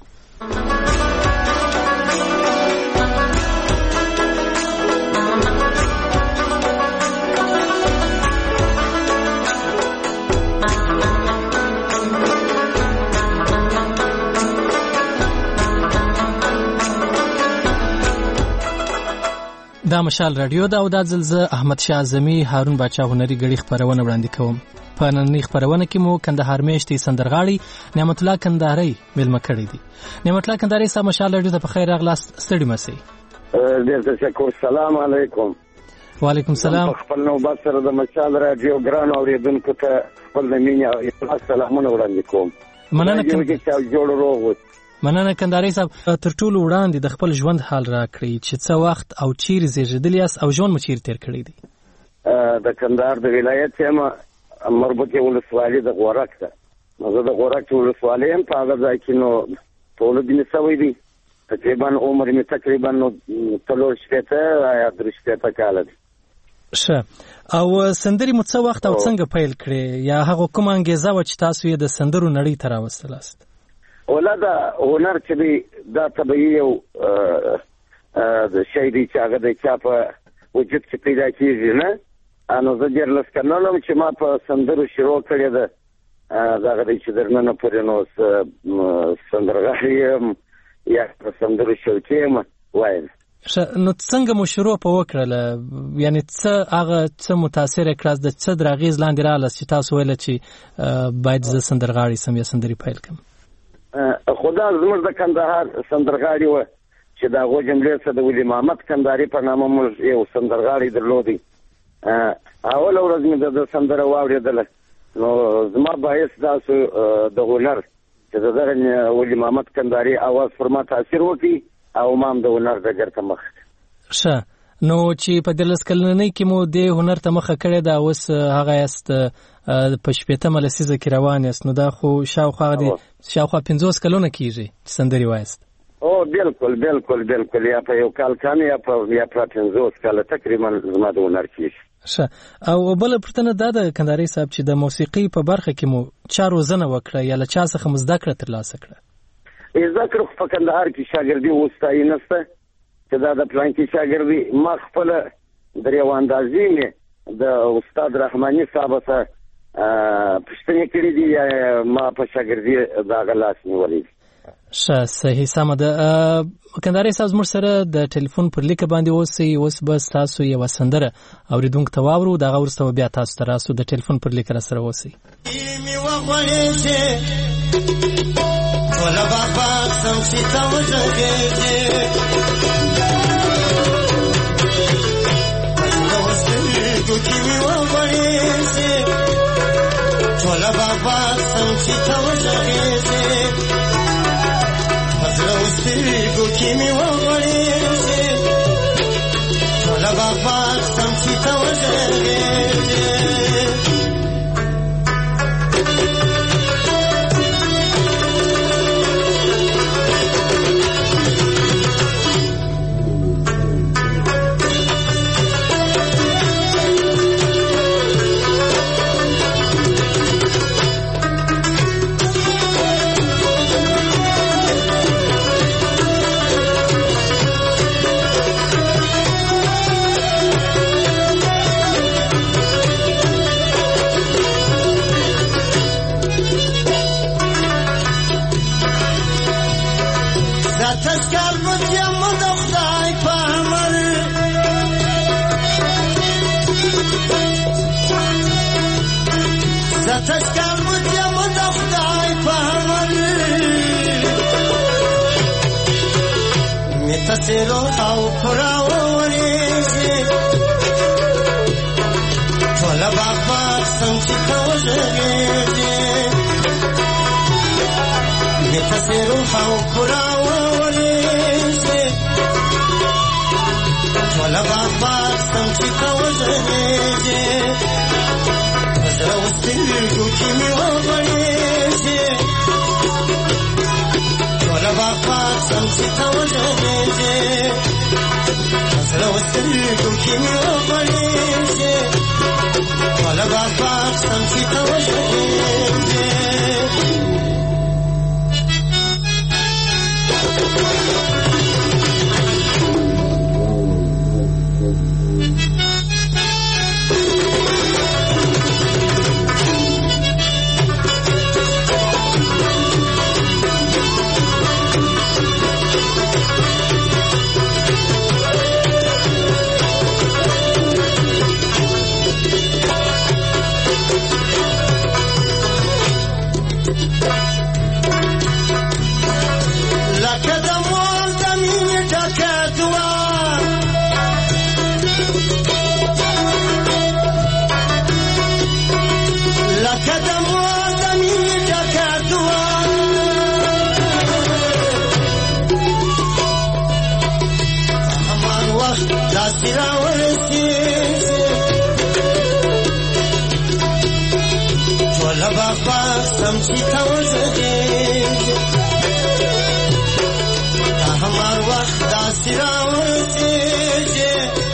دا مشال رادیو دا او دا ځلزه احمد شاه اعظمي هارون بچا هنري غړي خبرونه وړاندې کوم. په نننۍ خبرونه کې مو کندهار میشتي سندرغاړي نعمت الله کندهاري ملما کړی دي. نعمت الله کندهاري صاحب مشال رادیو ته په خیر راغلاست. ستړي مسئ. ډېر تشکر. السلام علیکم. وعلیکم السلام. خپل نو بس سره د مشال رادیو ګران اوریدونکو ته خپل مینه او اخلاص سلامونه وړاندې کوم. مننه کوم چې جوړ روغ مننه کندهاري صاحب. تر ټولو وړاندې د خپل ژوند حال را کړی چې څه وخت او چیرې زیږېدلی یاست او ژوند مو چیرې تیر کړی دی؟ د کندهار د ولایت یم مربوطه ولسوالۍ د غورک ده. نو زه د غورک ولسوالۍ یم. په هغه ځای کې نو تولد مې شوی دی. تقریبا عمر مې تقریبا نو څلور شپېته یا درې شپېته کاله دی. ښه. او سندرې مو څه وخت او څنګه پیل کړې یا هغه کومه انګېزه وه چې تاسو یې د سندرو نړۍ ته راوستلاست؟ ولا دا هنر چې دی دا طبیعي یو شی دی چې هغه د چا په وجود کې پیدا کېږي نه. نو زه ډېر لس کلونه یم چې ما په سندرو شروع کړې ده. دغه دی چې در ننه پورې نو سندرغاړی یم یا په سندرو شوقي یم وایم. نو څنګه مو شروع په وکړله؟ یعنې څه هغه څه متاثره کړاست د څه در اغېز لاندې راغلاست چې تاسو ویله چې باید زه سندرغاړی سم یا سندرې پیل کړم؟ خدا زموږ د کندهار سندرغاړي وه چې د هغو جملې څخه د ولي محمد کندهاري په نامه موږ یو سندرغاړی درلودی. اوله ورځ مې د سندره واورېدله نو زما باعث داسې د هنر چې د دغه ولي محمد کندهاري اواز پر ما تاثیر وکړي او ما هم د هنر ډګر ته مخ. ښه. نو چې په دلس کلنۍ کې مو دې هنر ته مخه کړې ده اوس هغه یاست په شپېتمه لسیزه کې روان یاست. نو دا خو شاوخوا د شاوخوا پنځوس کلونه کیږي چې سندرې وایست. او بالکل بالکل بالکل یا په یو کال کم یا په یا په پنځوس کاله تقریبا زما د هنر کیږي. ښه. او بله پوښتنه دا ده کندهاري صاحب چې د موسیقۍ په برخه کې مو چا روزنه وکړه یا له چا څخه مو زده کړه ترلاسه کړه؟ زده کړه خو په کندهار کې شاګردي وستایي نشته چې دا د پلانکي شاګردي. ما خپله درېو اندازې مې د استاد رحماني صاحب سره پښتنې کړي دي یا ما په شاګردي دغه لاس نیولې دي. ښه صحیح سمه ده. کندهاري صاحب زموږ سره د ټلیفون پر لیکه باندې اوسئ. اوس به ستاسو یوه سندره اورېدونکو ته واورو، د هغه وروسته به بیا تاسو ته راسو. د ټلیفون پر لیکه راسره اوسئ. Chola baba samchi tawajese Hazra usti go kimi wawalese Chola baba samchi tawajese تشکر بودیم و دختای پامر می تسیرو خاو کراوریزی تولا بابا سمچی توجگیزی می تسیرو خاو کراوریزی تولا بابا سمچی توجگیزی Go kimi wawalese Chola baba samsi tawajese Asra wastri go kimi wawalese Chola baba samsi tawajese Samchi tawajese Hamar waqt dasira warse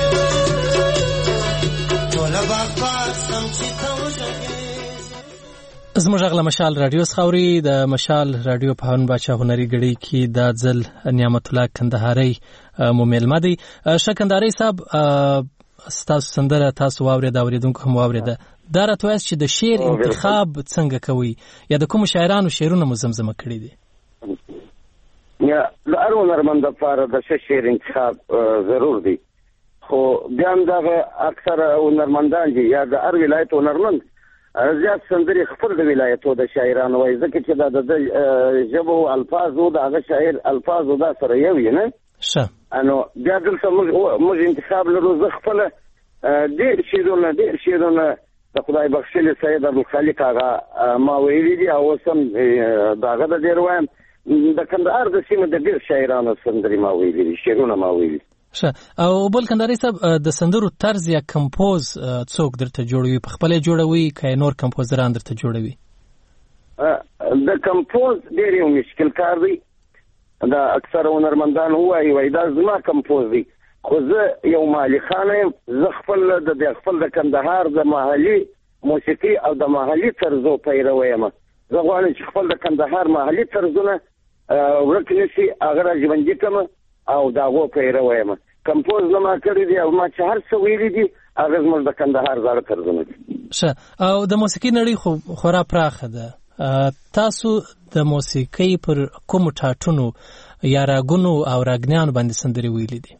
Tola baba samchi tawajese. زموږ غلا مشال رادیو خاوري د مشال رادیو په هون بچا هنري غړي کې د ځل نعمت الله کندهاري مومل مدي شکنداري صاحب تاسو سندره تاسو واوري دا اوریدونکو هم واوري ده دا راته چې د شعر انتخاب څنګه کوي یا د کوم شاعرانو شعرونه مزمزمه کړی دي؟ یا د هر هنرمند لپاره د شعر انتخاب ضرور دی، خو بیا هم دغه اکثره هنرمندان دي یا د هر ولایت هنرمند زیات سندرې خپل د ولایتو د شاعرانو وایي، ځکه چې دا د ژبو الفاظو د هغه شاعر الفاظو دا سره یو وي نه ښه انو بیا دلته موږ انتخاب لرو. زه خپله ډېر شعرونه ډېر شعرونه د خدای بخښلي سید عبدالخالق هغه ما ویلي دي او اوس هم د هغه د ډېر وایم. د کندهار د سیمې د ډېر شاعرانو سندرې ما ویلي دي، شعرونه ما ویلي. ښه او بل کندهاري صاحب د سندرو طرز یا کمپوز څوک درته جوړوي؟ په خپله جوړوي که نور کمپوزران درته جوړوي؟ د کمپوز ډېر یو مشکل کار دی. دا اکثر هنرمندان وایي وایي دا زما کمپوز دی، خو زه یو مالخانه یم. زه خپل د خپل د کندهار د محلي موسیقي او د محلي طرزو پیرو یم. زه غواړم چې خپل د کندهار محلي طرزونه ورک نشي، هغه را ژوندي کړم او د هغو پیرو یم. کمپوز زما کړی دی او ما چې هر څه ویلي دي هغه زموږ د کندهار زاړه طرزونه دي. ښه، او د موسیقي نړۍ خو خورا پراخه ده. تاسو د موسیقۍ پر کوم ټاټونو یا راګونو او راګنیانو باندې سندرې ویلي دي؟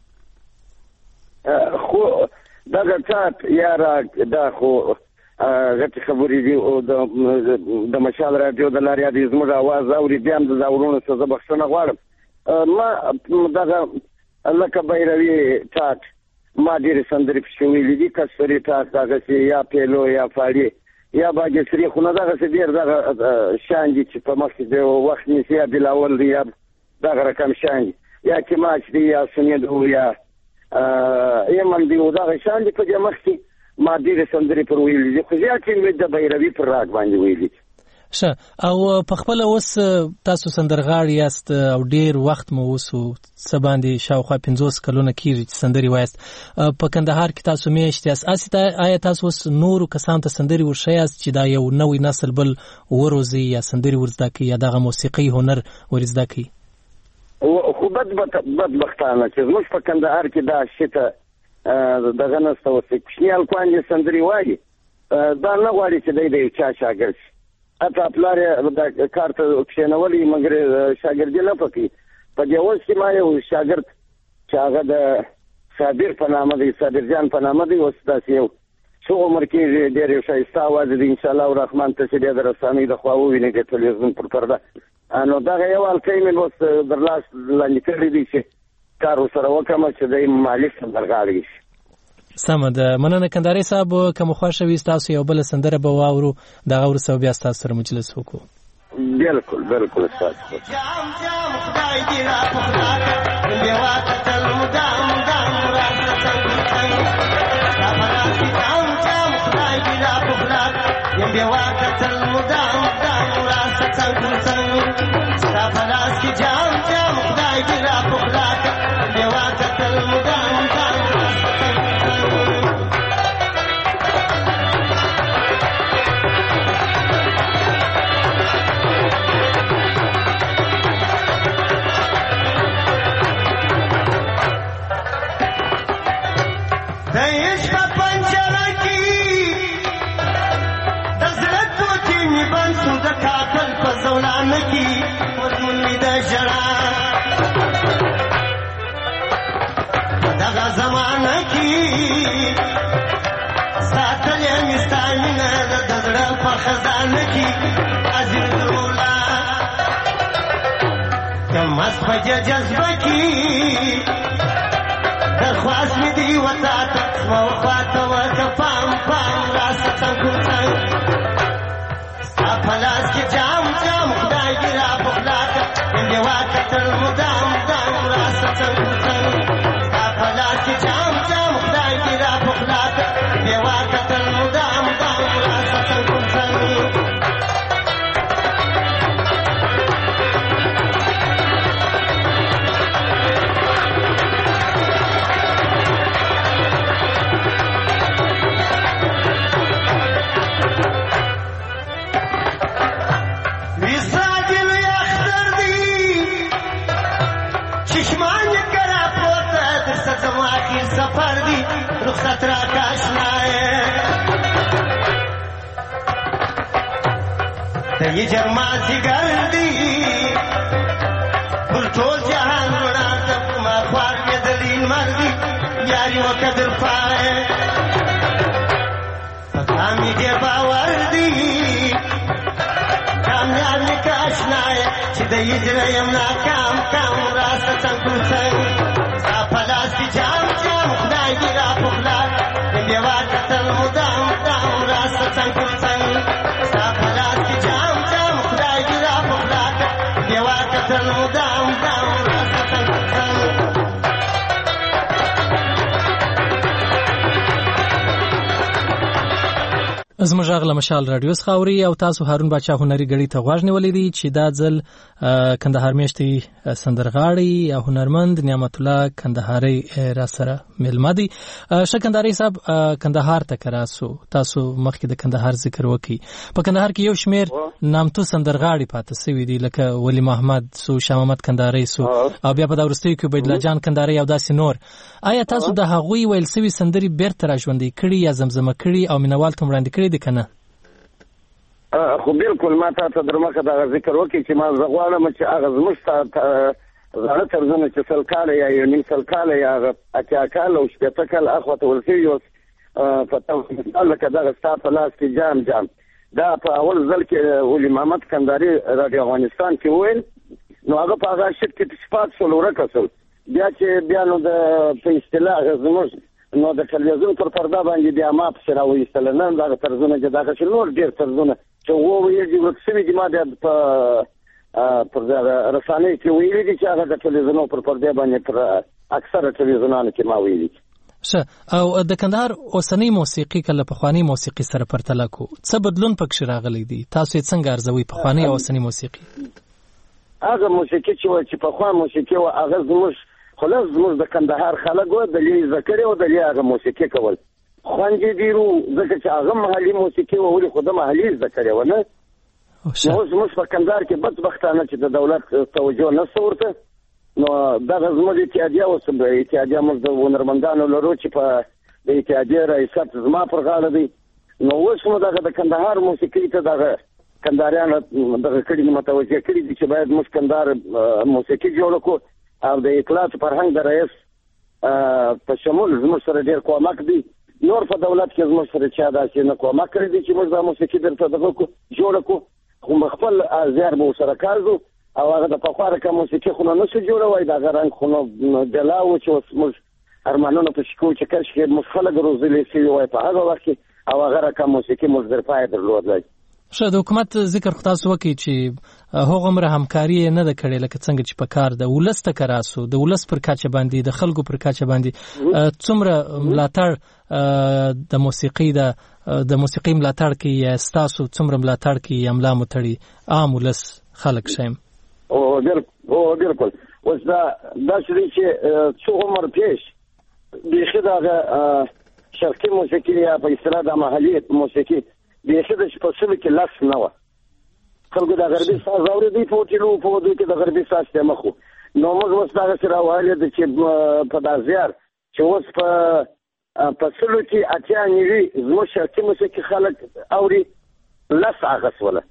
خو دغه ټاټ یا راګ دا خو غټې خبرې دي او د مشال راډیو د لارې د زموږ اواز اوري بیا هم د زاورونو څخه زه بخښنه غواړم. ما دغه لکه بیروي ټاټ ما ډېرې سندرې پکې ویلي دي، کسري ټاټ دغسې یا پیلو یا فاړې یا باګسري، خو نه دغسې ډېر دغه شیان دي چې په مخکې د وخت نیسي، یا بلاول دی یا دغه رقم شیان دي، یا کماچ دی یا سنید و یا یمن دی و دغه شیان دي په دې مخکې ما ډېرې سندرې پر ویلي دي، خو زیات یې د بیروي پر راګ باندې ویلي دي. ښه، او په خپله اوس تاسو سندرغاړي یاست او ډېر وخت مو اوس څه باندې شاوخوا پنځوس کلونه کېږي چې سندرې وایاست. په کندهار کې تاسو میشت یاست، هسې آیا تاسو اوس نورو کسانو ته سندرې ورښیاست چې دا یو نوی نسل بل وروزي یا سندرې ورزده کړي یا دغه موسیقي هنر ورزده کړي؟ خو بدبختانه چې زموږ په کندهار کې دا شي ته دغه نسته اوس کوچني هلکان دې سندرې وایي، دا نه غواړي چې دی د یو چا شاګرد شي. حتی پلار یې د کار ته کښېنولی مګر شاګردي نه پکوي. په دې اوس کې ما یو شاګرد چې هغه د صابر په نامه دی، صابر جان په نامه دی، اوس داسې یو څو عمر کېږي، ډېر یو ښایسته اواز دی، انشاءالله الرحمن تاسې بیا د رسنیو د خوا ووینئ د تلویزیون پر پرده. نو دغه یو هلکی مې اوس در لاس لاندې کړی دی چې کار ورسره وکړم چې دی مالي سندرغاړی شي. سمه ده، مننه کندهاري صاحب. که مو خوښه وي ستاسو یو بله سندره به واورو، دغه وروسته بیا ستاسو سره مجلس وکړو. بالکل بالکل ستاسو دغه زمانه کې ساتلې مستانه د زړه په خزانه کې عزیز رولا کم په جذبه کې درخواست مې دی وتا ته او خاطه وکه پام پام راس څنګه څنګه خلاص کې جام جام خدای دې را بخلاته دې واکتل مدام دام راس څنګه څنګه خلاص کې جام جام خدای دې را بخلاته دې واکتل مدام دام راس څنګه څنګه سفر دی رخصت را کاشنا ہے تی جرما زگر دی بل ټول جهان رونا تب ما خوار کے دلیل مردی یاری و قدر پائے پتامی دے باور دی کامیاب نکاشنا ہے چی دی جریم ناکام کام راست چنکو چنگ پلاس کی جام جام خدای دی را پخلار دیوا کتل مدام دام راست څنګه څنګه ستا پلاس کی جام جام خدای دی را پخلار دیوا کتل مدام دام راست څنګه څنګه زموږ غږ مشال رادیو خاوري او تاسو هارون بچا هنري غړي ته غواړ نیولې دي چې دا ځل کندهار میشتي سندرغاړي او هنرمند نعمت الله کندهاري را سره ملما دي. شکنداري صاحب کندهار ته کراسو تاسو مخکې د کندهار ذکر وکي. په کندهار کې یو شمیر نامتو سندرغاړي پاتې سوي دي لکه ولی محمد سو، شاه محمد کندهاري سو او بیا په داورستي کې عبد الله جان کندهاري او داسې نور. آیا تاسو د هغوی ویل سوي سندري بیرته را ژوندۍ کړي یا زمزمه کړي او مینوال ته وړاندې کړي دي کنه؟ خو بالکل ما ته درمخه دا ذکر وکړي چې ما زغواړم چې هغه زموږ ته زړه طرزونه چې سل کاله یا یو نیم سل کاله یا اتیا کاله او شپېته کاله اخوته ورسوي اوس په مثال لکه دغه ستا په لاس کې جام جام دا په اول ځل کې ولي محمد کندهاري راډیو افغانستان کې وویل نو هغه په هغه شرط کې صفات شول ورکه شول بیا چې بیا نو د په اصطلاح زموږ نو د ټلویزیون پر پرده باندې بیا ما پسې راویستل نن دغه طرزونه چې دغه چې نور ډېر طرزونه چې وویل دي ورک شوي دي ما بیا په پر رسانې کې ویلي دي چې هغه د ټلویزیونو پر پرده باندې پر اکثره ټلویزیونانو کې ما ویلي ښه او د کندهار اوسنۍ موسیقي کله پخوانۍ موسیقي سره پرتله کو څه بدلون پکښې راغلی دی تاسو یې څنګه ارزوئ پخوانۍ او اوسنۍ موسیقي هغه موسیقي چې وه چې پخوا موسیقي وه هغه زموږ خلاص زموږ د کندهار خلک وه د لې زده کړې وه د لې هغه موسیقي کول خوند یې ډېر وو ځکه چې هغه محلي موسیقي وه ولې خو د محلي زده کړې وه نه نو اوس زموږ په کندهار کې بدبختانه چې د دولت توجه نشته ورته نو دغه زموږ اتحادیه اوس اتحادیه موږ د هنرمندانو لرو چې په د اتحادیې رئیست زما پر غاړه دی نو اوس نو دغه د کندهار موسیقي ته دغه کندهاریانو دغه کړي متوجه کړي دي چې باید موږ کندهار موسیقي جوړه کړو او د اطلاعات فرهنګ د رئیس په شمول زموږ سره ډېر کومک دی نور په دولت کې زموږ سره چا داسې نه کومک کړی دی چې موږ دا موسیقي درته دغه کړو جوړه کړو خو خپل زیار به ورسره کار کوو او هغه د پخوا رقم موسیقي خو نه نشو جوړوی د هغه رنګ خو نو جلا و چې اوس موږ ارمانونه پسې کوو چې کاشکې موږ خلک روزلي شوي وای په هغه وخت کې او هغه رقم موسیقي موږ در پایه درلودلی ښه د حکومت ذکر خو تاسو وکړئ چې هغومره همکاري یې نه ده کړې لکه څنګه چې په کار ده ولس ته که راسو د ولس پر کچه باندې د خلکو پر کچه باندې څومره ملاتړ د موسیقي د د موسیقي ملاتړ کوي یا ستاسو څومره ملاتړ کوي یا ملا مو تړي عام ولس خلک شیم او بالکل اوس دا داسې دی چې څو عمر پیش بیخي دغه شرقي موسیقي یا په اصطلاح د محلي موسیقي بیخي د فصلو کې لس نه وه خلکو د غربي ساز اورېدی په هوټلو په ودو کې د غربي ساز ته مخ وو نو موږ اوس دغسې راوهلې ده چې په دا زیار چې اوس په فصلو کې اتیا نوي زموږ شرقي موسیقي خلک اوري لس هغه سوله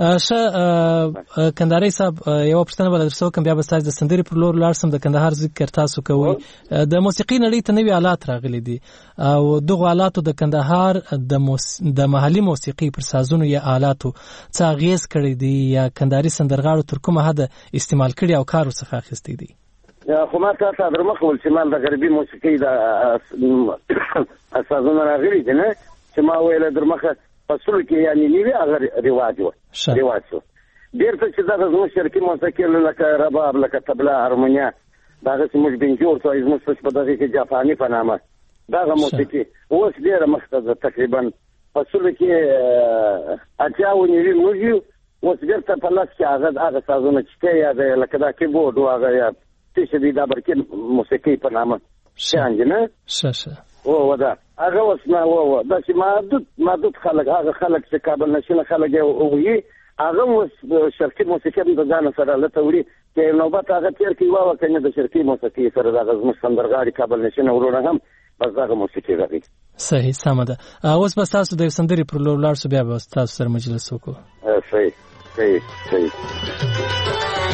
ښه کندهاري صاحب یوه پوښتنه به درڅه وکړم بیا به ستاسو د سندرې پر لور لاړ سم د کندهار ذکر تاسو کوئ د موسیقي نړۍ ته نوي آلات راغلي دي او دغو آلاتو د کندهار د موس... د محلي موسیقي پر سازونو یا آلاتو څه اغېز کړی دی یا کندهاري سندرغاړو تر کومه حده استعمال کړي او کار ورڅخه اخیستی دی خو ما تا ته در مخ ویل چې ما د غربي موسیقي د سازونه راغلي دي نه چې ما ویله در مخه فصلو کې یعنی نوي هغه رواج و رواج شو بیرته چې دغه زموږ شرقي موسیقي لکه رباب لکه طبله هارمونیا دغسې موږ بنجور ته وایي زموږ په دغه کې جاپاني په نامه دغه موسیقي اوس ډېره مخته ده تقریبا فصلو کې اتیا و نوي موږ یو اوس بیرته په لاس کې هغه هغه سازونه چې ته یاد لکه دا کیبورډ و هغه یا څه چې دي دا برکې موسیقي په نامه شیان دي نه ښه ښه او ودا هغه اوس نه و دا چې محدود محدود خلک هغه خلک چې کابل نشینه خلک وي هغه اوس شرقي موسیقي د ځان سره لته وړي چې نوبت هغه تیر کوي واو کنه د شرقي موسیقي سره د زموږ سندرغاړي کابل نشینه ورونه هم بس دغه موسیقي راغی صحیح سمه ده اوس به تاسو د سندرې پر لور لاړ شو بیا به تاسو سره مجلس وکړو صحیح صحیح صحیح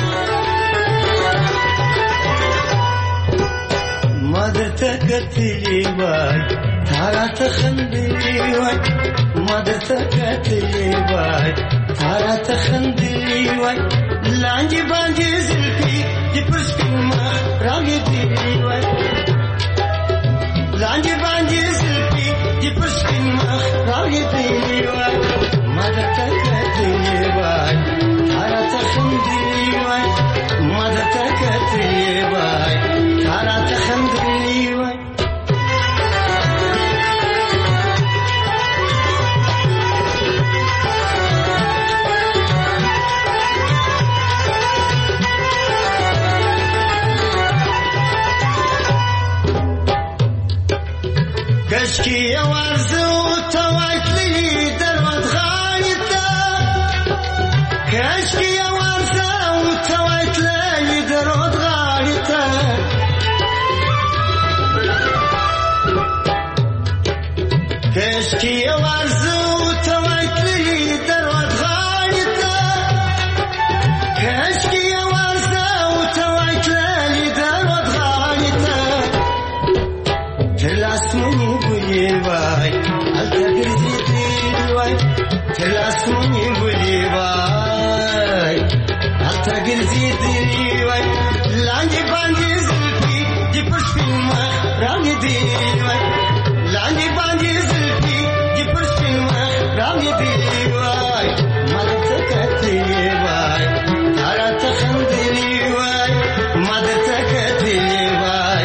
مدرته کتلی وای تارات خندلی وای مدرته کتلی وای تارات خندلی وای لانجی بانجی زلفی دی پرسپین مخ راگی دی وای لانجی بانجی زلفی دی پرسپین مخ راگی دی وای مدرته کتلی وای تارات خندلی وای مدرته کتلی وای تارات خندلی وای کشکی ورزو تواتلی درود غایتا کشکی ورزو تواتلی درود غایتا کشکی ورزو وتوكلي دروت غاليته كشكي وازا وتوكلي دروت غاليته تلاسمني بولي باي التقر زيدي واي تلاسمني بولي باي التقر زيدي واي لاني باندي زلفي دي برشفين ما راني دي واي لاني باندي زلفي دي برشفين ما راني دي واي ما تكتلي واي ترى تخندلي واي ما تكتلي واي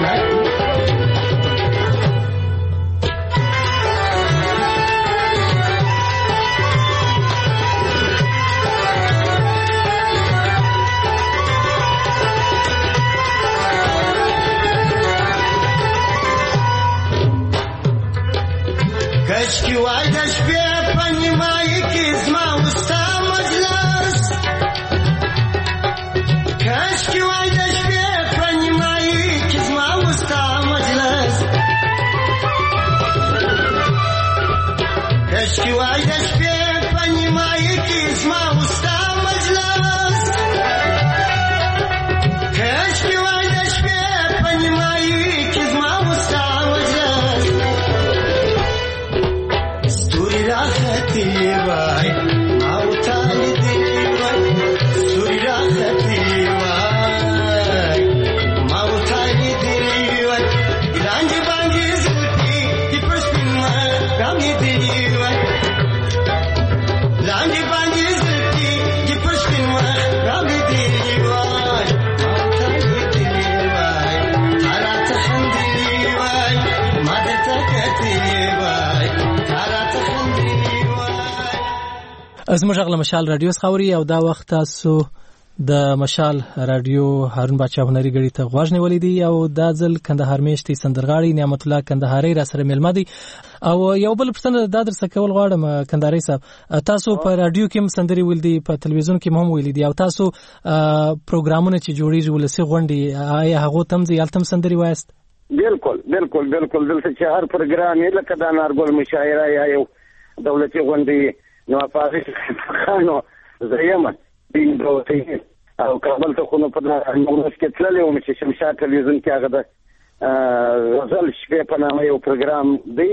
كشكي وايد شبيه بني ما يكزما وستا مجلس كشكي وايد شبيه بني ما يكزما وستا مجلس كشكي وايد شبيه بني ما يكزما وستا مجلس كشكي وايد شبيه بني ما يكزما وستا مجلس راحتي واي ما وتالدي واي سوري راحتي واي ما وتالدي واي لانجي بانجي زلفي دي برشفين ما رامي دي واي لانجي بانجي زلفي دي برشفين ما رامي دي واي ما وتالدي واي على تحندي واي ما درتكتي واي على تحندي زموږ غږ له مشال رادیو څخه اوري او دا وخت تاسو د مشال رادیو هارون باچا هنري غړي ته غوږ نیولې دي او دا ځل کندهار میشتي سندرغاړي نعمت الله کندهاري را سره ملما دي او یو بل پرسنه دا درس کول غواړم کندهاري صاحب تاسو په رادیو کې هم سندري ویل دي په تلویزیون کې هم ویل دي او تاسو پروګرامونه چې جوړیږي ولسي غونډي آیا هغه تم ځي التم سندري وایست بالکل بالکل بالکل دلته چې هر پروګرام یې لکه د نارګل مشاعره یا یو دولتي غونډي نو فارغ خانو زیمه دین دوته او کابل ته خو نو په نورس کې تللی و چې شمشاد تلویزیون کې هغه د غزل شپې په نامه یو پروګرام دی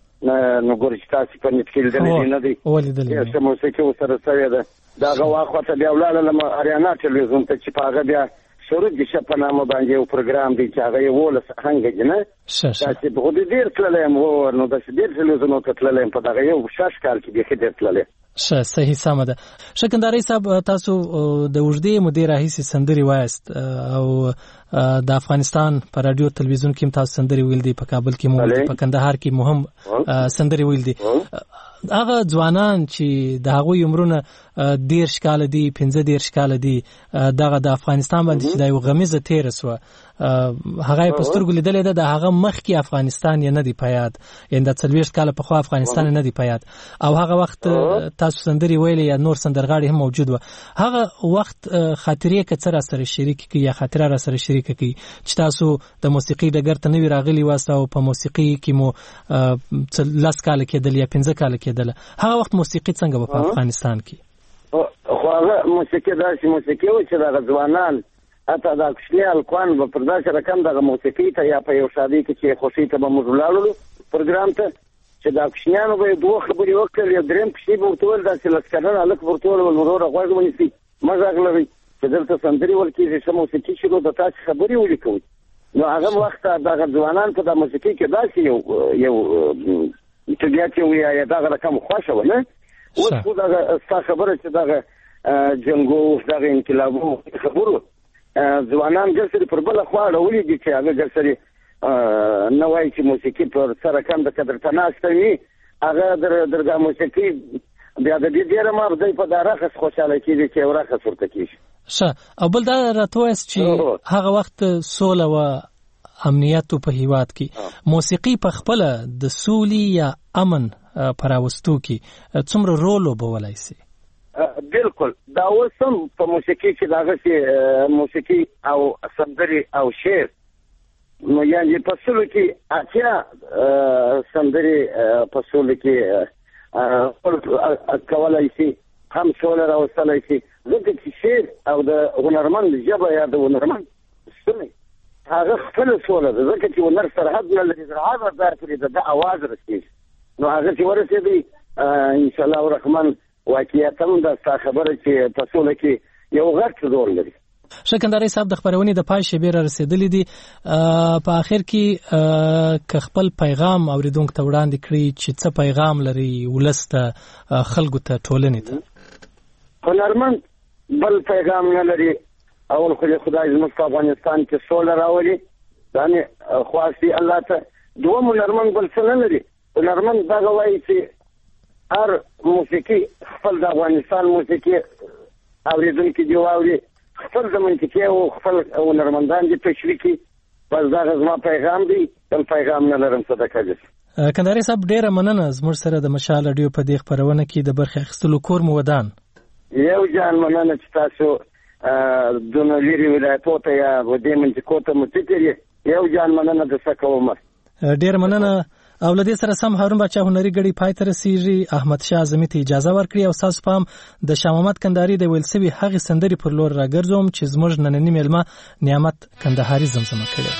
نو ګورې چې تاسو په نت کې لیدلی نه دی یې څه موسیقي ورسره شوې ده د هغه واخته بیا ولاړلم اریانا تلویزیون ته چې په هغه بیا سرود د شپ په نامه باندې یو پروګرام دی چې هغه یې ولس څنګه دی نه تاسو په دې ډیر تللی مو نو د ډیر تلویزیون ته تللی په دغه یو شاش کال کې به ډیر تللی شه صحیح سم ده شکنداري صاحب تاسو د وجدي مدیر راهیسي سندري وایست او د افغانستان پر رادیو تلویزیون کې تاسو سندري ویل دي په کابل کې مو په کندهار کې مهم سندري ویل دي هغه ځوانان چې د هغوی عمرونه دیرش کال دي پنځه دیرش کال دي دغه د افغانستان باندې چې د یو غمیزه تیر سو هغه په سترګو لیدلې ده د هغه مخکې افغانستان یې نه دی پیاد یعنی د څلوېښت کاله پخوا افغانستان نه دی پیاد او هغه وخت تاسو سندري ویلې یا نور سندرغاړي هم موجود و هغه وخت خاطرې که څه را سره شریک کړي یا خاطره را سره شریک کړي چې تاسو د موسیقي ډګر ته نوی راغلي واسه او په موسیقي کې مو لاس کال کېدل یا پنځه کال کېدل هغه وخت موسیقي څنګه په افغانستان کې خو هغه موسیقي داسې موسیقي و چې دغه ځوانان حتی دا کوچني هلکان به پر داسې رقم دغه موسیقي ته یا په یو شادي کې چې خوښۍ ته به موږ ولاړلو پروګرام ته چې دا کوچنیانو به یې دوه خبرې وکړل یو درېیم کوچني به ورته وویل داسې لس کلن هلک به ورته وویل وروره غوږ ونیسئ مه غږ لرئ چې دلته سندرې ویل کېږي ښه موسیقي چې نو د تاسې خبرې ولیکئ نو هغه وخت دغه ځوانان په دا موسیقي کې داسې یو یو طبیعت یې وایي دغه رقم خوښه وه نه اوس خو دغه ستا خبره چې دغه جنګو دغه انقلابو خبرو ځوانان ګرسري پر بله خوا اړولي دي چې هغه ګرسري نه وایي چې موسیقي پر سره کم د قدر ته ناسته وي هغه در دا موسیقي بیا د دې ډېره مابدی په دا رقص خوشحاله کېږي چې یو رقص ورته کېږي ښه او بل دا راته وایاست چې هغه وخت سوله وه امنیت په هیواد کې موسیقي په خپله د سولې یا امن په راوستو کې څومره رول لوبولی سي بالکل دا اوس هم په موسیقي کې دغسې موسیقي او سندرې او شعر نو یعنې په سولو کې اتیا سندرې په سولو کې کولای شي هم سوله راوستلی شي ځکه چې شعر او د هنرمند ژبه یا د هنرمند ستونی هغه خپله سوله ده ځکه چې هنر سرحد نه لري تر هغه ځای پورې د ده اواز رسېږي نو هغه چې ورسېدی انشاءالله الرحمن واقعیتا دا ستا خبره چې په سوله کې یو غټ رول لري. شکنداري صاحب د خبرونې د پای شیبې را رسېدلې دي په آخر کې که خپل پیغام اوریدونکو ته وړاندې کړي چې څه پیغام لري ولس ته خلکو ته ټولنې ته. هنرمند بل پیغام نه لري اول خو خدای زموږ په افغانستان کې سوله راولي دا نه خواسي الله ته دوم هنرمند بل څه نه لري هنرمند دغه وایي چې هر موسیقي خپل د افغانستان موسیقي اوریدونکي دی واوري خپل د منطقې او خپل هنرمندان دي تشریکي بس دا زما پیغام دی بل پیغام نه لرم صدقه دي. کندهاري صاحب ډیره مننه زموږ سره د مشال رادیو په دې خبرونه کې د برخې اخیستلو کور مو ودان. یو جان مننه چې تاسو دونه لري ولایتو ته یا ودې منطقو ته متکري یو جان مننه د سکوم. ډیره مننه او لدې سره سم هارون بچا هنري غړي پای تر سیږي احمد شاه اعظمي ته اجازه ورکړي او تاسو پام د شاه محمد کندهاري د ویلسوي هغه سندري پر لور راګرځوم چې زموږ نننی میلمه نعمت کندهاري زمزمه کړي.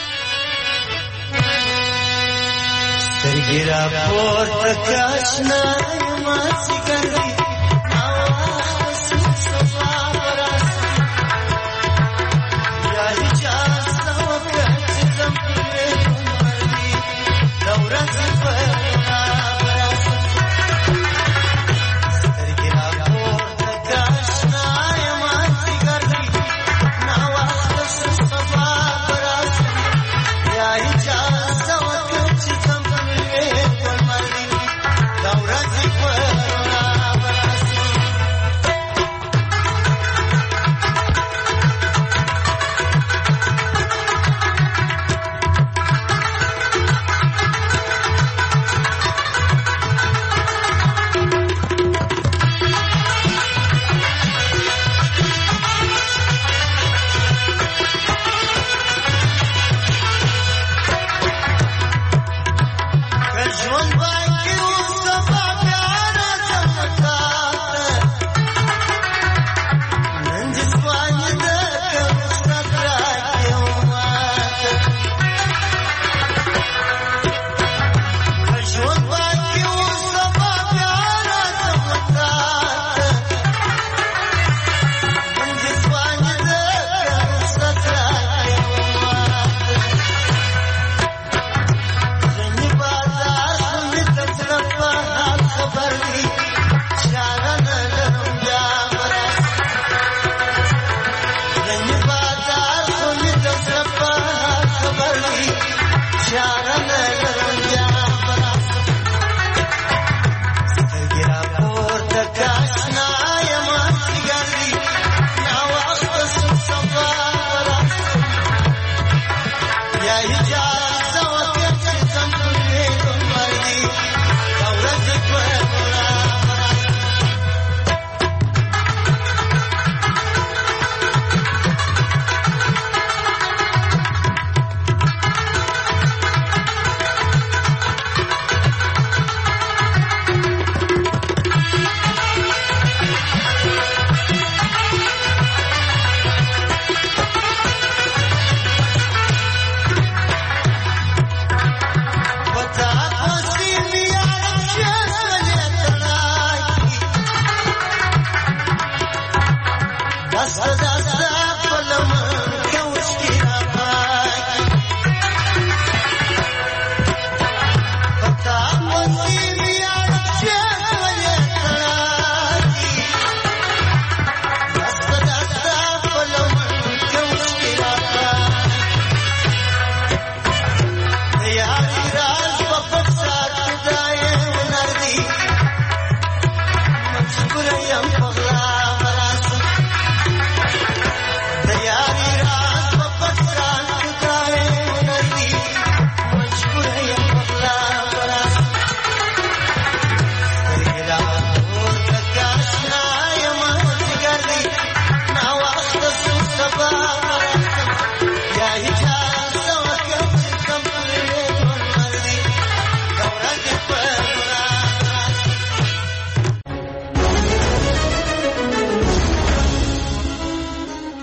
سترګرا پورته کاشنا ما سګري Laura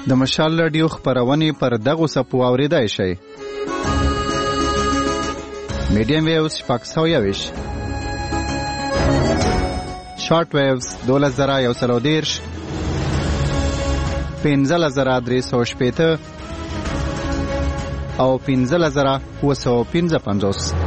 د مشال رادیو خبرونه پر دغه سپو اوریدای شي. میډیم ویوز شپږ سوه یوویشت، شارټ ویوز دولس زره یو سل او دېرش، پنځلس زره درې سوه شپېته او پنځلس زره اووه سوه پنځه پنځوس.